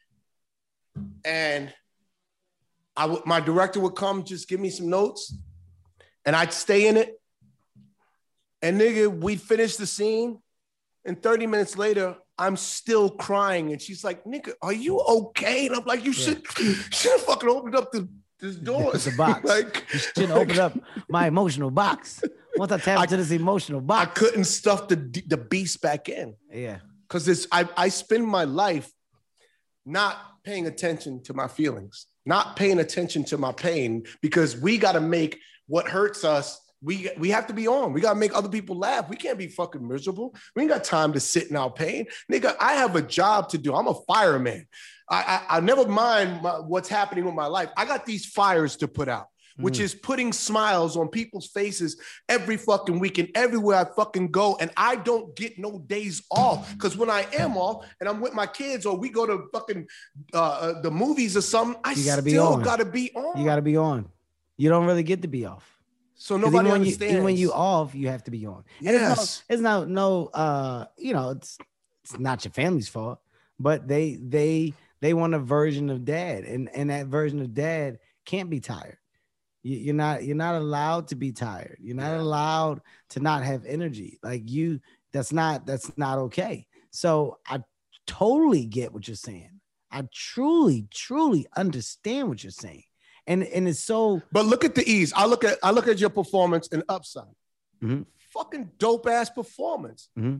And I would, my director would come, just give me some notes, and I'd stay in it. And nigga, we'd finish the scene, and thirty minutes later, I'm still crying. And she's like, nigga, are you okay? And I'm like, you should, yeah. should have fucking opened up the this door. It's a box. like, you should have opened up my emotional box. Once I tap into this emotional box, I couldn't stuff the the beast back in. Yeah, because it's I I spend my life not paying attention to my feelings, not paying attention to my pain, because we got to make what hurts us. We we have to be on. We got to make other people laugh. We can't be fucking miserable. We ain't got time to sit in our pain. Nigga, I have a job to do. I'm a fireman. I I, I never mind my, what's happening with my life. I got these fires to put out, which mm. is putting smiles on people's faces every fucking weekend, everywhere I fucking go. And I don't get no days off, because when I am off and I'm with my kids, or we go to fucking uh, the movies or something, I you gotta still be gotta be on. You gotta be on. You don't really get to be off. So nobody even understands. When you, even when you off, you have to be on. And yes. It's not, it's not no, uh, you know, it's it's not your family's fault, but they they they want a version of dad, and and that version of dad can't be tired. You're not you're not allowed to be tired. You're not yeah. allowed to not have energy. Like you, that's not that's not okay. So I totally get what you're saying. I truly, truly understand what you're saying. And and it's so. But look at the ease. I look at I look at your performance in Upside. Mm-hmm. Fucking dope ass performance. Mm-hmm.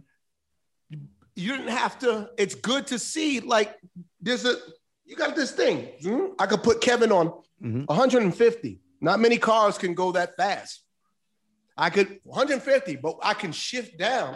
You didn't have to. It's good to see. Like there's a you got this thing. Mm-hmm. I could put Kevin on mm-hmm. one hundred fifty. Not many cars can go that fast. I could one hundred fifty, but I can shift down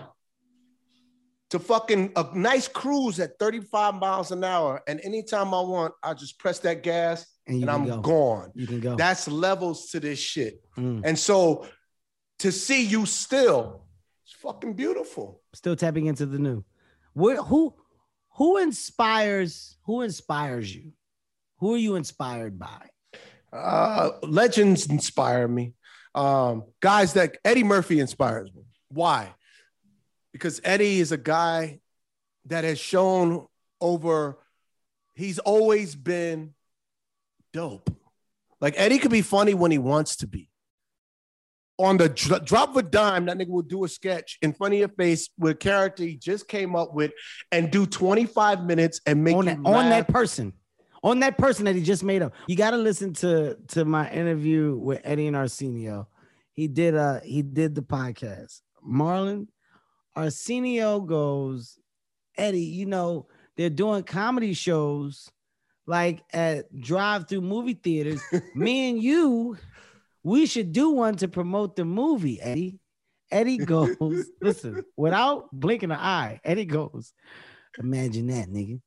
to fucking a nice cruise at thirty-five miles an hour. And anytime I want, I just press that gas and, and I'm go. gone. You can go. That's levels to this shit. Mm. And so to see you still, it's fucking beautiful. Still tapping into the new. Where, who, who inspires, who inspires you? Who are you inspired by? Uh, legends inspire me. Um, guys that Eddie Murphy inspires me. Why? Because Eddie is a guy that has shown over, he's always been dope. Like Eddie could be funny when he wants to be. On the dr- drop of a dime, that nigga will do a sketch in front of your face with a character he just came up with and do twenty-five minutes and make on you that, laugh. on that person. On that person that he just made up. You got to listen to, to my interview with Eddie and Arsenio. He did uh he did the podcast. Marlon, Arsenio goes, Eddie, you know, they're doing comedy shows like at drive-through movie theaters. Me and you, we should do one to promote the movie, Eddie. Eddie goes, listen, without blinking an eye, Eddie goes, imagine that, nigga.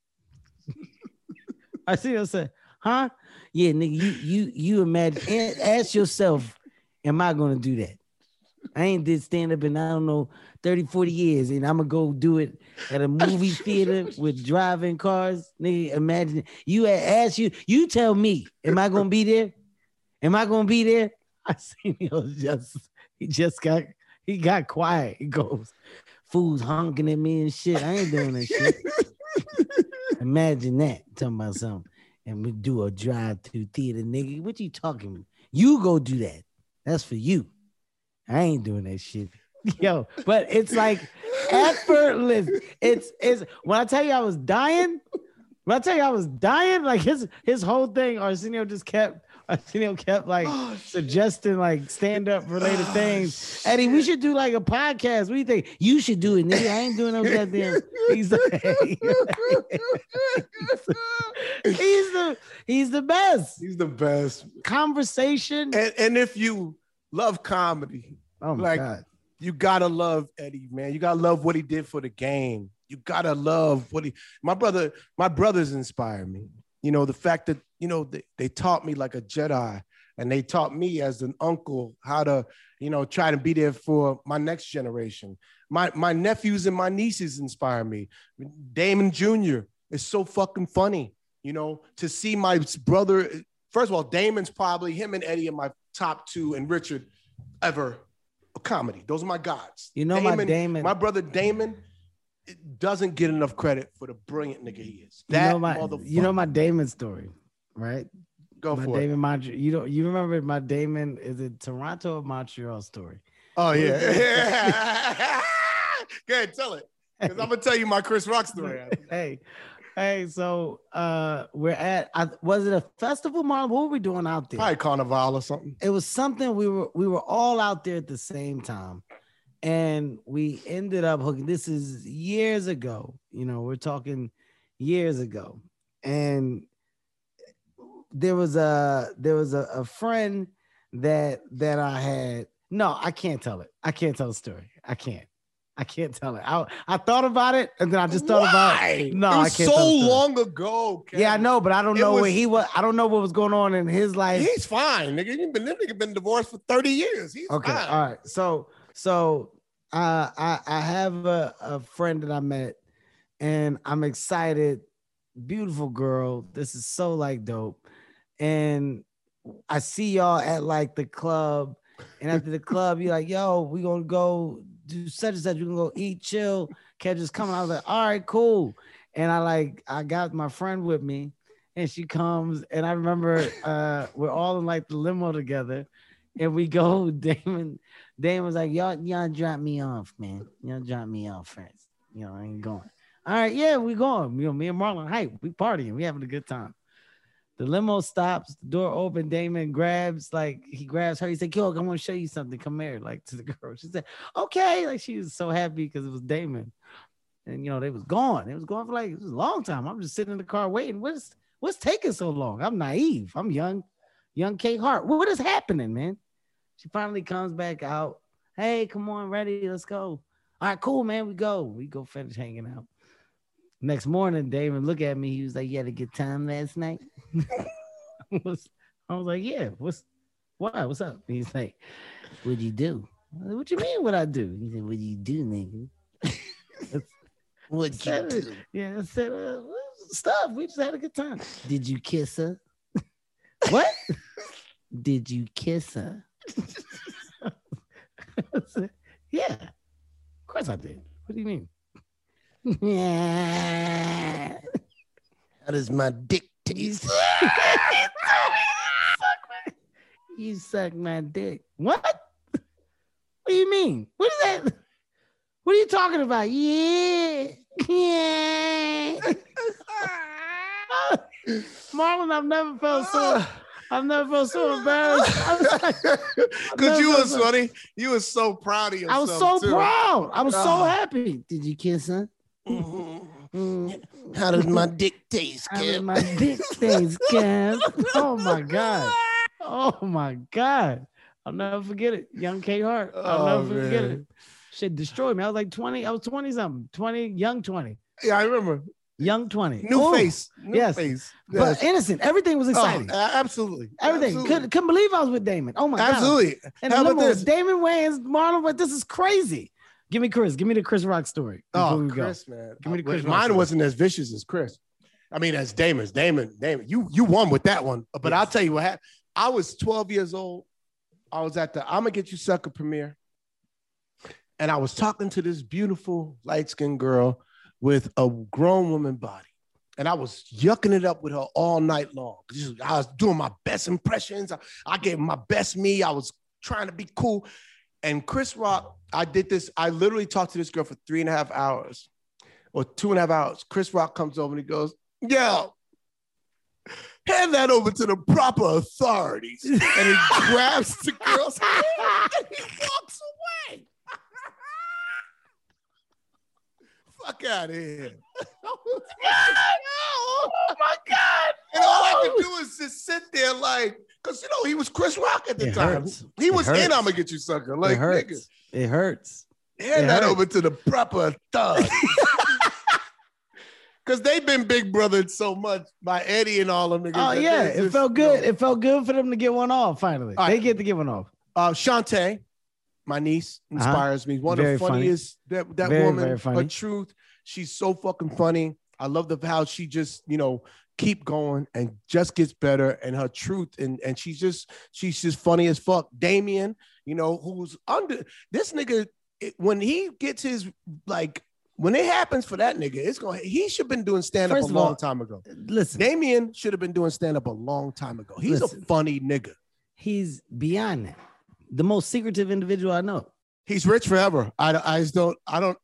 I see him say, huh? Yeah, nigga, you you you imagine, ask yourself, am I gonna do that? I ain't did stand-up in, I don't know, thirty, forty years, and I'm gonna go do it at a movie theater with driving cars. Nigga, imagine, you ask you, you tell me, am I gonna be there? Am I gonna be there? I seen him just, he just got, he got quiet. He goes, fools honking at me and shit. I ain't doing that shit. Imagine that, talking about something, and we do a drive-through theater, nigga. What you talking about? You go do that. That's for you. I ain't doing that shit. Yo, but it's like effortless. It's it's when I tell you I was dying, when I tell you I was dying, like his his whole thing, Arsenio just kept Arsenio kept like oh, suggesting like stand-up related oh, things. Eddie, we should do like a podcast. What do you think? You should do it, nigga. I ain't doing no goddamn. He's the he's the he's the best. He's the best. Conversation. And and if you love comedy, oh my like, God. You gotta love Eddie, man. You gotta love what he did for the game. You gotta love what he. My brother, my brothers inspire me. You know, the fact that, you know, they, they taught me like a Jedi, and they taught me as an uncle how to you know, try to be there for my next generation. My my nephews and my nieces inspire me. Damon Junior is so fucking funny, you know, to see my brother. First of all, Damon's probably, him and Eddie are my top two, and Richard ever a comedy. Those are my gods. You know, Damon, my Damon, my brother Damon doesn't get enough credit for the brilliant nigga he is. That you know my, you know my Damon story, right? Go my for Damon, it. Montreal. You don't. You remember my Damon? Is it Toronto or Montreal story? Oh yeah. Go ahead, tell it. Because I'm gonna tell you my Chris Rock story. hey, hey. So uh, we're at. I, was it a festival, Marlon? What were we doing out there? Probably Carnival or something. It was something. We were we were all out there at the same time, and we ended up hooking. This is years ago. You know, we're talking years ago, and there was a there was a, a friend that that I had. No, I can't tell it. I can't tell the story. I can't. I can't tell it. I, I thought about it, and then I just thought Why? about it. No, it was I can't so tell the story. long ago. Kevin. Yeah, I know, but I don't It know was- where he was. I don't know what was going on in his life. He's fine, nigga. You've been, that nigga been divorced for thirty years. He's Okay, fine. all right. So, so uh, I I have a, a friend that I met, and I'm excited. Beautiful girl. This is so like dope. And I see y'all at like the club, and after the club, you're like, "Yo, we gonna go do such and such. We gonna go eat, chill, catch us coming." I was like, "All right, cool." And I like I got my friend with me, and she comes, and I remember uh, we're all in like the limo together, and we go. Damon, Damon was like, "Y'all, y'all drop me off, man. Y'all drop me off first. You know, I ain't going." All right, yeah, we going. You know, me and Marlon, hey, we partying, we having a good time. The limo stops, the door open. Damon grabs, like he grabs her. He said, "Yo, I want to show you something. Come here," like to the girl. She said, "Okay." Like she was so happy because it was Damon, and you know they was gone. It was gone for like it was a long time. I'm just sitting in the car waiting. What's what's taking so long? I'm naive. I'm young, young Kate Hart. What is happening, man? She finally comes back out. Hey, come on, ready? Let's go. All right, cool, man. We go. We go finish hanging out. Next morning, Damon looked at me. He was like, "You had a good time last night?" I was like, "Yeah." What's why? What's up? He's like, "What'd you do?" I said, "What you mean? What I do?" He said, "What'd you do, nigga?" What'd you do? Yeah, I said, uh, "Stuff. We just had a good time." "Did you kiss her?" "What?" "Did you kiss her?" I said, "Yeah, of course I did." "What do you mean?" "Yeah." How does my dick taste? You suck my dick. What? What do you mean? What is that? What are you talking about? Yeah. Yeah. Marlon, I've never felt so I've never felt so embarrassed. I was like, Because you never was felt- funny. You was so proud of I yourself. was so too. proud. I was so Oh. happy. "Did you kiss her?" Mm. How does my dick taste, I mean, Kev? my dick stains, Kev. Oh my God. Oh my God. I'll never forget it. Young K Hart. I'll Oh, never forget man. it. Shit destroyed me. I was like twenty. I was twenty something. twenty, young twenty. Yeah, I remember. Young twenty. New Ooh, face. New yes. face. But Yes. innocent. Everything was Oh, exciting. a- absolutely. Everything. Absolutely. Couldn't, couldn't believe I was with Damon. Oh my God. Absolutely. And How the about limo this? was Damon Wayans, Marlon, but this is crazy. Give me Chris. Give me the Chris Rock story. before Oh, we go. Chris, man. Give me the Chris Rock Mine story. wasn't as vicious as Chris. I mean, as Damon's. Damon, Damon, you you won with that one. But I'll tell you what happened. I was twelve years old. I was at the I'm Gonna Get You Sucker premiere. And I was talking to this beautiful light-skinned girl with a grown woman body. And I was yucking it up with her all night long. Just- I was doing my best impressions. I, I gave my best me. I was trying to be cool. And Chris Rock, I did this. I literally talked to this girl for three and a half hours or two and a half hours. Chris Rock comes over and he goes, "Yo, hand that over to the proper authorities." And he grabs the girl's hand and he walks away. Fuck out of here. Oh my God. And all I could do is just sit there like, because, you know, he was Chris Rock at the It time. hurts. He It was hurts. in I'm Gonna Get You Sucker. Like, it hurts. nigga, It hurts. hand It that hurts. over to the proper authorities. Because they've been big brothered so much by Eddie and all them niggas. Oh that yeah, they it just, felt you know. good. It felt good for them to get one off finally. All They right. get to get one off. Uh, Shantae, my niece, inspires uh-huh. me. One very of the funniest, funny. that, that very, woman, very funny. her truth, she's so fucking funny. I love the how she just, you know, keep going and just gets better, and her truth, and, and she's just, she's just funny as fuck. Damien, you know, who's under, this nigga, it, when he gets his, like, when it happens for that nigga, it's going. He should have been doing stand-up First a long all, time ago. Listen. Damien should have been doing stand-up a long time ago. He's listen, a funny nigga. He's beyond that. The most secretive individual I know. He's rich forever. I, I just don't, I don't.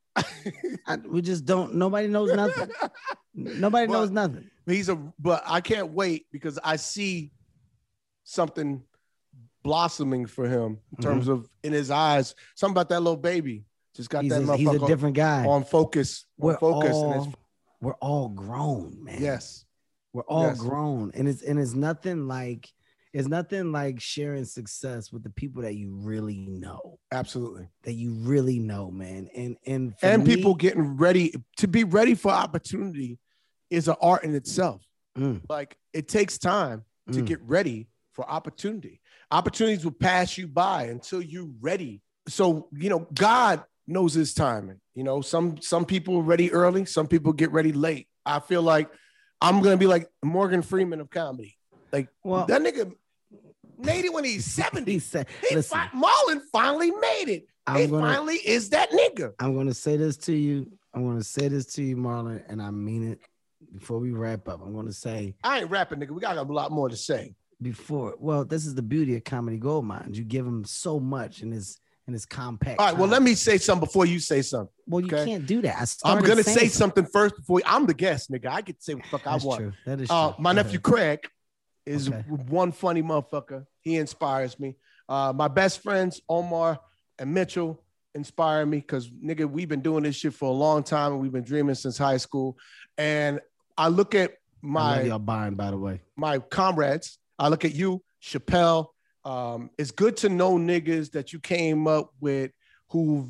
I, we just don't, nobody knows nothing. Nobody but, knows nothing. He's a, but I can't wait because I see something blossoming for him in terms mm-hmm. of in his eyes. Something about that little baby. Just got he's that a, motherfucker. He's a different guy. On focus. On we're focus. All, and it's, we're all grown, man. Yes. We're all yes. grown. And it's and it's nothing like it's nothing like sharing success with the people that you really know. Absolutely. That you really know, man. And and and me, people getting ready to be ready for opportunity is an art in itself. Mm. Like it takes time to Mm. get ready for opportunity. Opportunities will pass you by until you're ready. So, you know, God knows his timing. You know, some some people are ready early, some people get ready late. I feel like I'm gonna be like Morgan Freeman of comedy. Like, well, that nigga made it when he's seventy. He said, he listen, fi- Marlon finally made it. I'm he gonna, finally is that nigga. I'm gonna say this to you. I'm gonna say this to you, Marlon, and I mean it. Before we wrap up, I'm gonna say I ain't rapping, nigga. We got a lot more to say. Before, well, this is the beauty of Comedy Gold Mines. You give them so much in this. And it's compact. All right, well, let me say something before you say something. Well, you okay? can't do that. I I'm gonna say something. something first before I'm the guest, nigga. I get to say what the fuck That's I want. True. That is uh, true. My Go nephew ahead. Craig is Okay. one funny motherfucker. He inspires me. Uh, my best friends Omar and Mitchell inspire me because nigga, we've been doing this shit for a long time and we've been dreaming since high school. And I look at my I love y'all buying, by the way. my comrades. I look at you, Chappelle. Um, it's good to know niggas that you came up with who've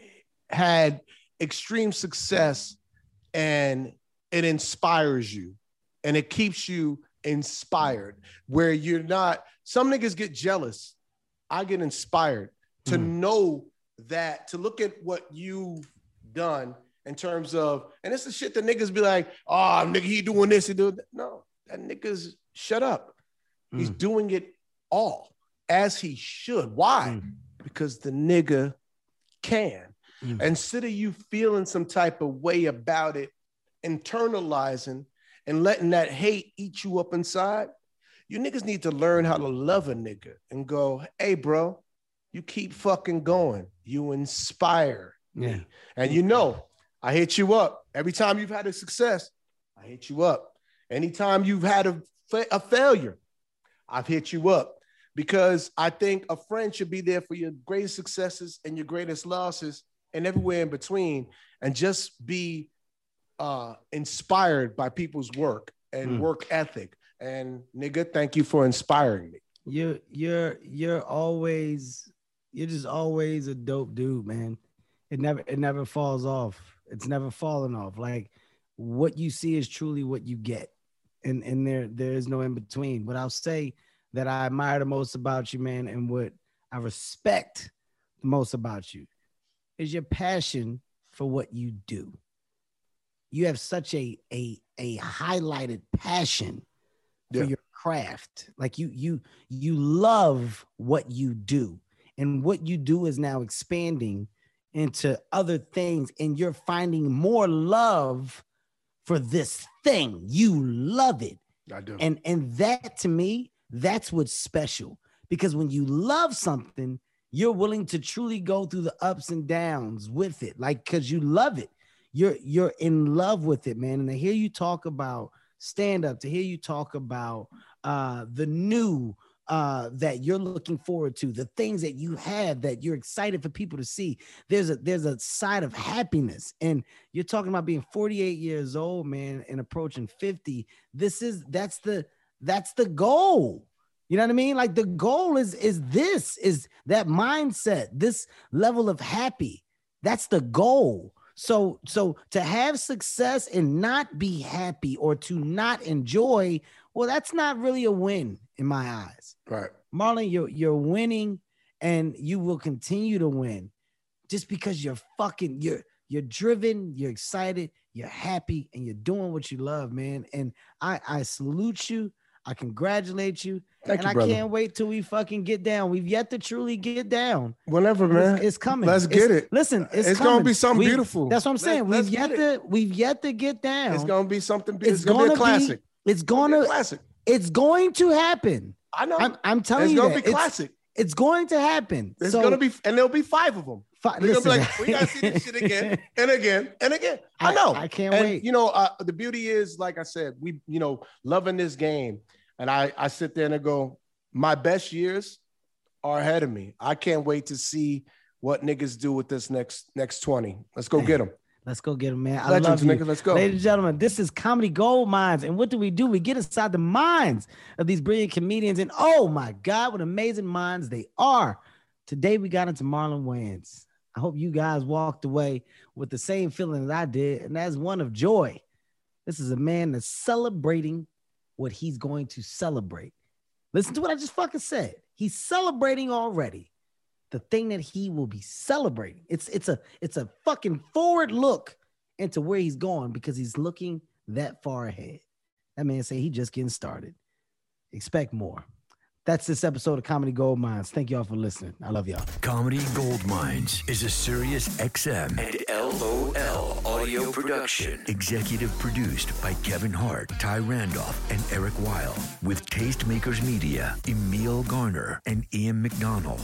had extreme success and it inspires you and it keeps you inspired where you're not, some niggas get jealous. I get inspired to mm. know that, to look at what you've done in terms of, and it's the shit that niggas be like, oh, nigga, he doing this, he doing that. No, that nigga's shut up. Mm. He's doing it all as he should. Why? Mm. Because the nigga can. Mm. Instead of you feeling some type of way about it, internalizing and letting that hate eat you up inside, you niggas need to learn how to love a nigga and go, hey, bro, you keep fucking going. You inspire yeah. me. And you know, I hit you up. Every time you've had a success, I hit you up. Anytime you've had a, fa- a failure, I've hit you up. Because I think a friend should be there for your greatest successes and your greatest losses and everywhere in between, and just be uh, inspired by people's work and mm. work ethic. And nigga, thank you for inspiring me. You're you're you're always you're just always a dope dude, man. It never it never falls off. It's never falling off. Like what you see is truly what you get, and and there there is no in between. What I'll say that I admire the most about you, man, and what I respect the most about you is your passion for what you do. You have such a a a highlighted passion for yeah. your craft. Like you you you love what you do, and what you do is now expanding into other things, and you're finding more love for this thing. You love it. I do. And and that to me, that's what's special, because when you love something, you're willing to truly go through the ups and downs with it, like, because you love it. You're you're in love with it, man. And to hear you talk about stand up, to hear you talk about uh, the new uh, that you're looking forward to, the things that you have that you're excited for people to see. There's a there's a side of happiness, and you're talking about being forty-eight years old, man, and approaching fifty. This is that's the That's the goal. You know what I mean? Like the goal is, is this, is that mindset, this level of happy. That's the goal. So, so to have success and not be happy or to not enjoy, well, that's not really a win in my eyes. Right. Marlon, you're, you're winning and you will continue to win just because you're fucking, you're, you're driven, you're excited, you're happy, and you're doing what you love, man. And I, I salute you. I congratulate you. Thank and you, I brother. can't wait till we fucking get down. We've yet to truly get down. Whenever, man. It's, it's coming. Let's get It's- it. Listen, it's, It's coming. gonna be something We- beautiful. That's what I'm saying. Let's- we've let's yet get to we've yet to get down. It's gonna be something. It's, It's gonna, be a gonna classic. be- It's It's gonna be gonna a classic. it's going to happen. I know. I'm, I'm telling it's you gonna that. be It's- classic. It's, going to happen. It's So, gonna be, and there'll be five of them. fi- They're gonna be listen, like, we gotta see this shit again and again and again. I I- know. I can't and, wait. You know, uh, the beauty is, like I said, we, you know, loving this game, and I, I sit there and I go, my best years are ahead of me. I can't wait to see what niggas do with this next next twenty. Let's go get them. Let's go get him, man. I Legends, love you. nigga. Let's go. Ladies and gentlemen, this is Comedy Gold Mines. And what do we do? We get inside the minds of these brilliant comedians. And oh my God, what amazing minds they are. Today we got into Marlon Wayans. I hope you guys walked away with the same feeling that I did, and that's one of joy. This is a man that's celebrating what he's going to celebrate. Listen to what I just fucking said. He's celebrating already the thing that he will be celebrating. It's it's a it's a fucking forward look into where he's going because he's looking that far ahead. That man say he just getting started. Expect more. That's this episode of Comedy Gold Mines. Thank y'all for listening. I love y'all. Comedy Gold Mines is a Sirius X M and L O L audio production. Executive produced by Kevin Hart, Ty Randolph, and Eric Weil. With Tastemakers Media, Emil Garner, and Ian McDonald.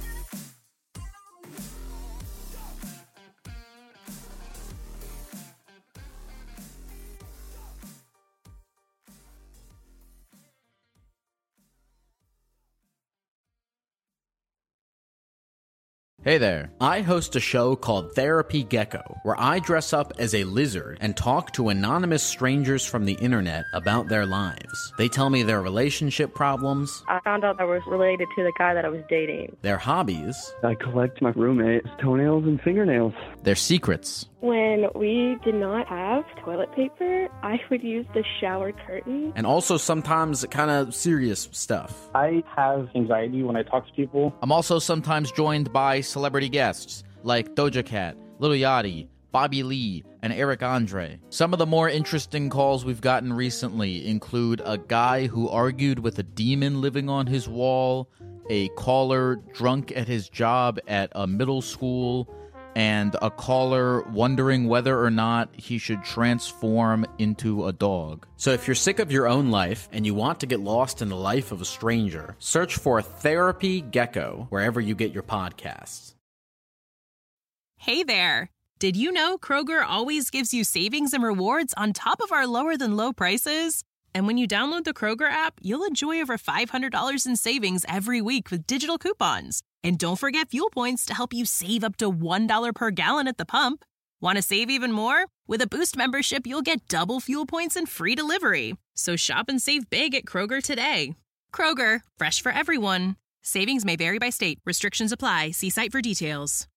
Hey there. I host a show called Therapy Gecko, where I dress up as a lizard and talk to anonymous strangers from the internet about their lives. They tell me their relationship problems, I found out I was related to the guy that I was dating. their hobbies, I collect my roommate's toenails and fingernails. their secrets. When we did not have toilet paper, I would use the shower curtain. And also sometimes kind of serious stuff. I have anxiety when I talk to people. I'm also sometimes joined by celebrity guests like Doja Cat, Lil Yachty, Bobby Lee, and Eric Andre. Some of the more interesting calls we've gotten recently include a guy who argued with a demon living on his wall, a caller drunk at his job at a middle school, and a caller wondering whether or not he should transform into a dog. So if you're sick of your own life and you want to get lost in the life of a stranger, search for Therapy Gecko wherever you get your podcasts. Hey there! Did you know Kroger always gives you savings and rewards on top of our lower-than-low prices? And when you download the Kroger app, you'll enjoy over five hundred dollars in savings every week with digital coupons. And don't forget fuel points to help you save up to one dollar per gallon at the pump. Want to save even more? With a Boost membership, you'll get double fuel points and free delivery. So shop and save big at Kroger today. Kroger, fresh for everyone. Savings may vary by state. Restrictions apply. See site for details.